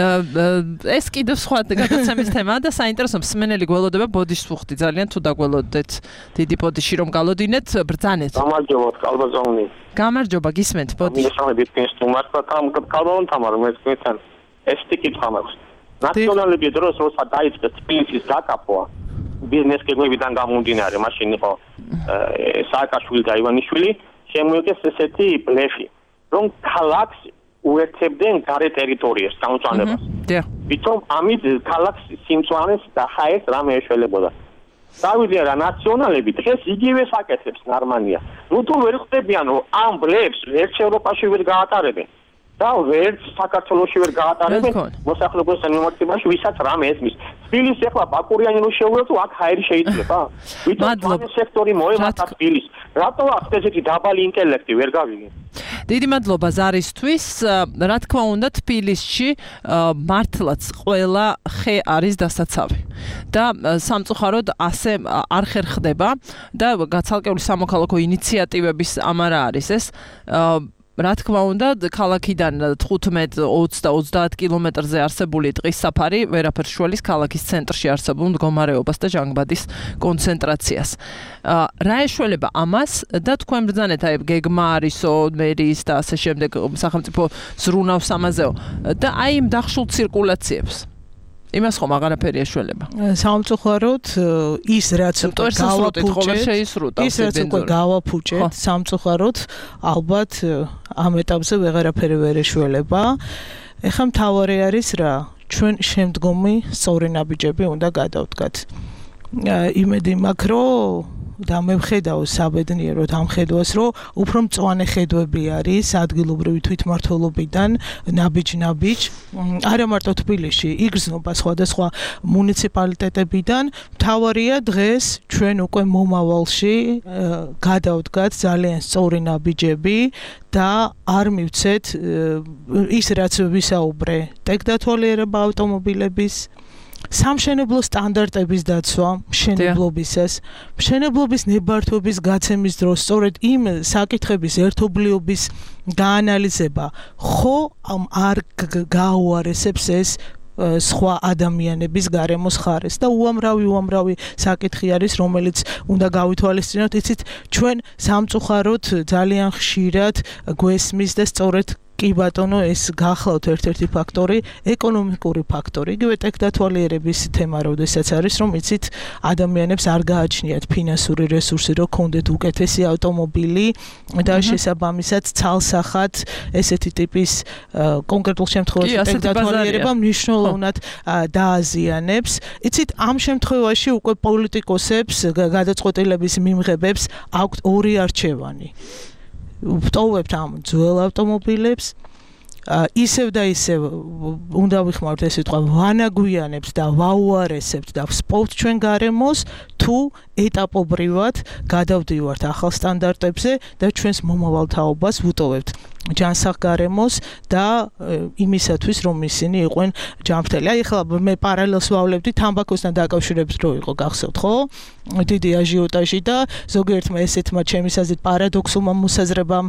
ეს კიდევ სხვა გადაცემის თემაა და საინტერესო მსმენელი გველოდება ბოდიშს ვუხდი ძალიან თუ დაგველოდეთ დიდი ბოდიში რომ გალოდინეთ ბრძანეთ. გამარჯობა კალბაზონი. გამარჯობა გისმენთ ბოდიში. მისამებით კენსტუმარს და კალბაზონ თამარ მეცნიერთან ეს ტიკეტი მაქვს. ნაციონალური დროს როცა დაიწყეს თბილისის დაკაპვა ბიზნეს გეგმებიდან გამომდინარე, მაშინ იყო სააკაშვილი და ივანიშვილი, შემოიღეს ესეთი ბლეფი, რომ ქალაქს უერთებდნენ გარე ტერიტორიას, გამწვანებას. თვითონ ამით ქალაქს სიმწვანეს და ჰაერს რამე ეშველებოდა. დავიდნენ რა ნაციონალები დღეს იგივე საკეთებს ნორმალია. ნუ თუ ვერ ხვდებიან რომ ამ ბრებს ერთ ევროპაში ვერ გაატარებენ და ვერც საქართველოში ვერ გაატარებენ მოსახლეობის მიმართებაში ვისაც რამე ესმის. თბილისს ახლა ბაკურიანი რო შეუძლოთ აქ ჰაერი შეიძლება? ვიტყვი სექტორი მოემატა თბილისს. რატო აქ ესეთი დაბალი ინტელექტი ვერ გავიგე? დიდი მადლობა ზარისთვის. რა თქმა უნდა თბილისში მართლაც ყველა ხე არის დასაცავი და სამწუხაროდ ასე არ ხერხდება და გაცალკეული სამოქალაქო ინიციატივების ამარა არის ეს რა თქმა უნდა ქალაქიდან 15-20 და 30 კილომეტრზე არსებული ტყის საფარი ვერაფერს შველის ქალაქის ცენტრში არსებულ მდგომარეობას და ჟანგბადის კონცენტრაციას. რა ეშველება ამას და თქვენ ბრძანეთ აი გეგმა არისო მერის და ასე შემდეგ სახელმწიფო ზრუნავს ამაზეო და აი იმ დახშულ ცირკულაციებს იმას ხომ აღარაფერი ეშველება. სამწუხაროდ ის რაც გავაფუჭეთ სამწუხაროდ ალბათ ამ ეტაპზე ვეღარაფერი ვერ ეშველება. ეხლა მთავარი არის რა ჩვენ შემდგომი სწორი ნაბიჯები უნდა გადავდგათ. იმედი მაქვს რომ და მე ვხედავ საბედნიეროდ ამ ხედვას რომ უფრო მწვანე ხედვები არის ადგილობრივი თვითმმართველობიდან ნაბიჯ არა მარტო თბილისში იგრძნობა სხვადასხვა მუნიციპალიტეტებიდან მთავარია დღეს ჩვენ უკვე მომავალში გადავდგათ ძალიან სწორი ნაბიჯები და არ მივცეთ ის რაც ვისაუბრე ტექნოლოგიებრივი ავტომობილების სამშენებლო სტანდარტების დაცვა მშენებლობისას მშენებლობის ნებართვების გაცემის დროს სწორედ იმ საკითხების ერთობლიობის გაანალიზება ხო არ გაუარესებს ეს სხვა ადამიანების გარემოს ხარეს და უამრავი საკითხი არის რომელიც უნდა გავითვალისწინოთ იცით ჩვენ სამწუხაროდ ძალიან ხშირად გვესმის და სწორედ კი ბატონო ეს გახლავთ ერთ-ერთი ფაქტორი ეკონომიკური ფაქტორი იგივე ტექნოლოგიების თემა როდესაც არის რომ იცით ადამიანებს არ გააჩნიათ ფინანსური რესურსი რომ კონდეთ უკეთესი ავტომობილი და შესაბამისად ცალსახად ესეთი ტიპის კონკრეტულ შემთხვევაში ტექნოლოგიება მნიშვნელოვნად დააზიანებს იცით ამ შემთხვევაში უკვე პოლიტიკოსებს გადაწყვეტილების მიმღებებს აქვთ ორი არჩევანი ვტოვებთ ამ ძველ ავტომობილებს ისევ და ისევ უნდა ვიხმაროთ ეს სიტყვა ვანაგვიანებთ და ვაუარესებთ და ვსპოვთ ჩვენ გარემოს თუ ეტაპობრივად გადავდივართ ახალ სტანდარტებზე და ჩვენს მომავალ თაობას ვუტოვებთ ჯანსაღ გარემოს და იმისათვის რომ ისინი იყვნენ ჯანმრთელი. აი ახლა მე პარალელს ვავლებდი თამბაქოსთან დაკავშირებით რო იყო გახსოვთ ხო? დიდი აჟიოტაჟი და ზოგიერთმა ესეთმა ჩემის აზრით პარადოქსულმა მოსაზრებამ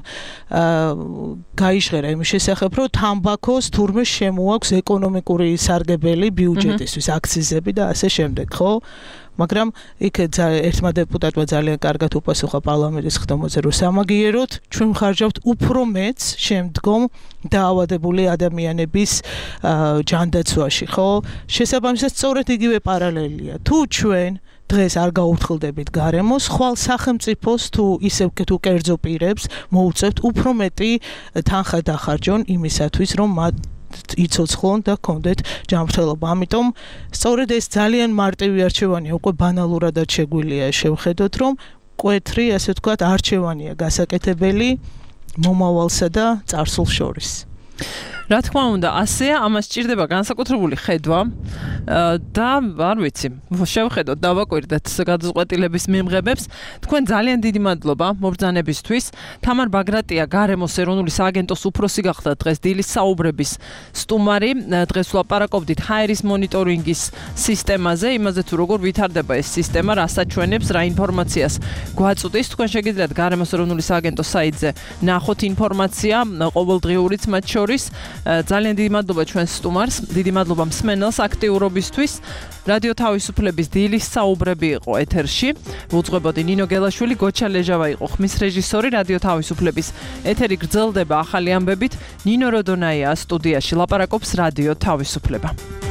გაიჟღერა იმის შესახებ რომ თამბაქოს თურმე შემოაქვს ეკონომიკური სარგებელი ბიუჯეტისთვის აქციზები და ასე შემდეგ ხო? მაგრამ იქ ერთმა დეპუტატმა ძალიან კარგად უპასუხა პარლამენტის ხდომაზე რომ სამაგიეროდ ჩვენ ხარჯავთ უფრო მეც შემდგომ დაავადებული ადამიანების ჯანდაცვაში ხო შესაბამისად სწორედ იგივე პარალელია თუ ჩვენ დღეს არ გაუფრთხილდებით გარემოს ხვალ სახელმწიფოს თუ ისევ თუ კერძო პირებს მოუწევთ უფრო მეტი თანხა დახარჯონ იმისათვის რომ მათ იცოცხლონ და კონდეთ ჯანმრთელობა. ამიტომ სწორედ ეს ძალიან მარტივი არჩევანია, უკვე ბანალურადაც შეგვიძლია შევხედოთ, რომ კვეთრი, ასე ვთქვათ, არჩევანია გასაკეთებელი მომავალსა და წარსულს შორის. რა თქმა უნდა, ასეა, ამას სჭირდება განსაკუთრებული ხედვა და არ ვიცი, შევხედოთ, დავაკვირდეთ გადაწყვეტილების მიმღებებს. თქვენ ძალიან დიდი მადლობა მობრძანებისთვის. თამარ ბაგრატია გარემოს ეროვნული სააგენტოს უფროსი გახდა დღეს დილის საუბრების სტუმარი. დღეს ვლაპარაკობდით ჰაერის მონიტორინგის სისტემაზე, იმაზე თუ როგორ ვითარდება ეს სისტემა, რა საჩვენებს, რა ინფორმაციას გვაწვდის. თქვენ შეგიძლიათ გარემოს ეროვნული სააგენტოს საიტზე ნახოთ ინფორმაცია, ყოველდღიურიც მათ შორის. ძალიან დიდი მადლობა ჩვენს სტუმარს, დიდი მადლობა მსმენელს აქტიურობისთვის. რადიო თავისუფლების დილის საუბრები იყო ეთერში. უძღვებოდი ნინო გელაშვილი, გოჩა ლეჟავა იყო ხმის რეჟისორი. რადიო თავისუფლების ეთერი გრძელდება ახალი ამბებით. ნინო როდონაია სტუდიაში ლაპარაკობს რადიო თავისუფლება.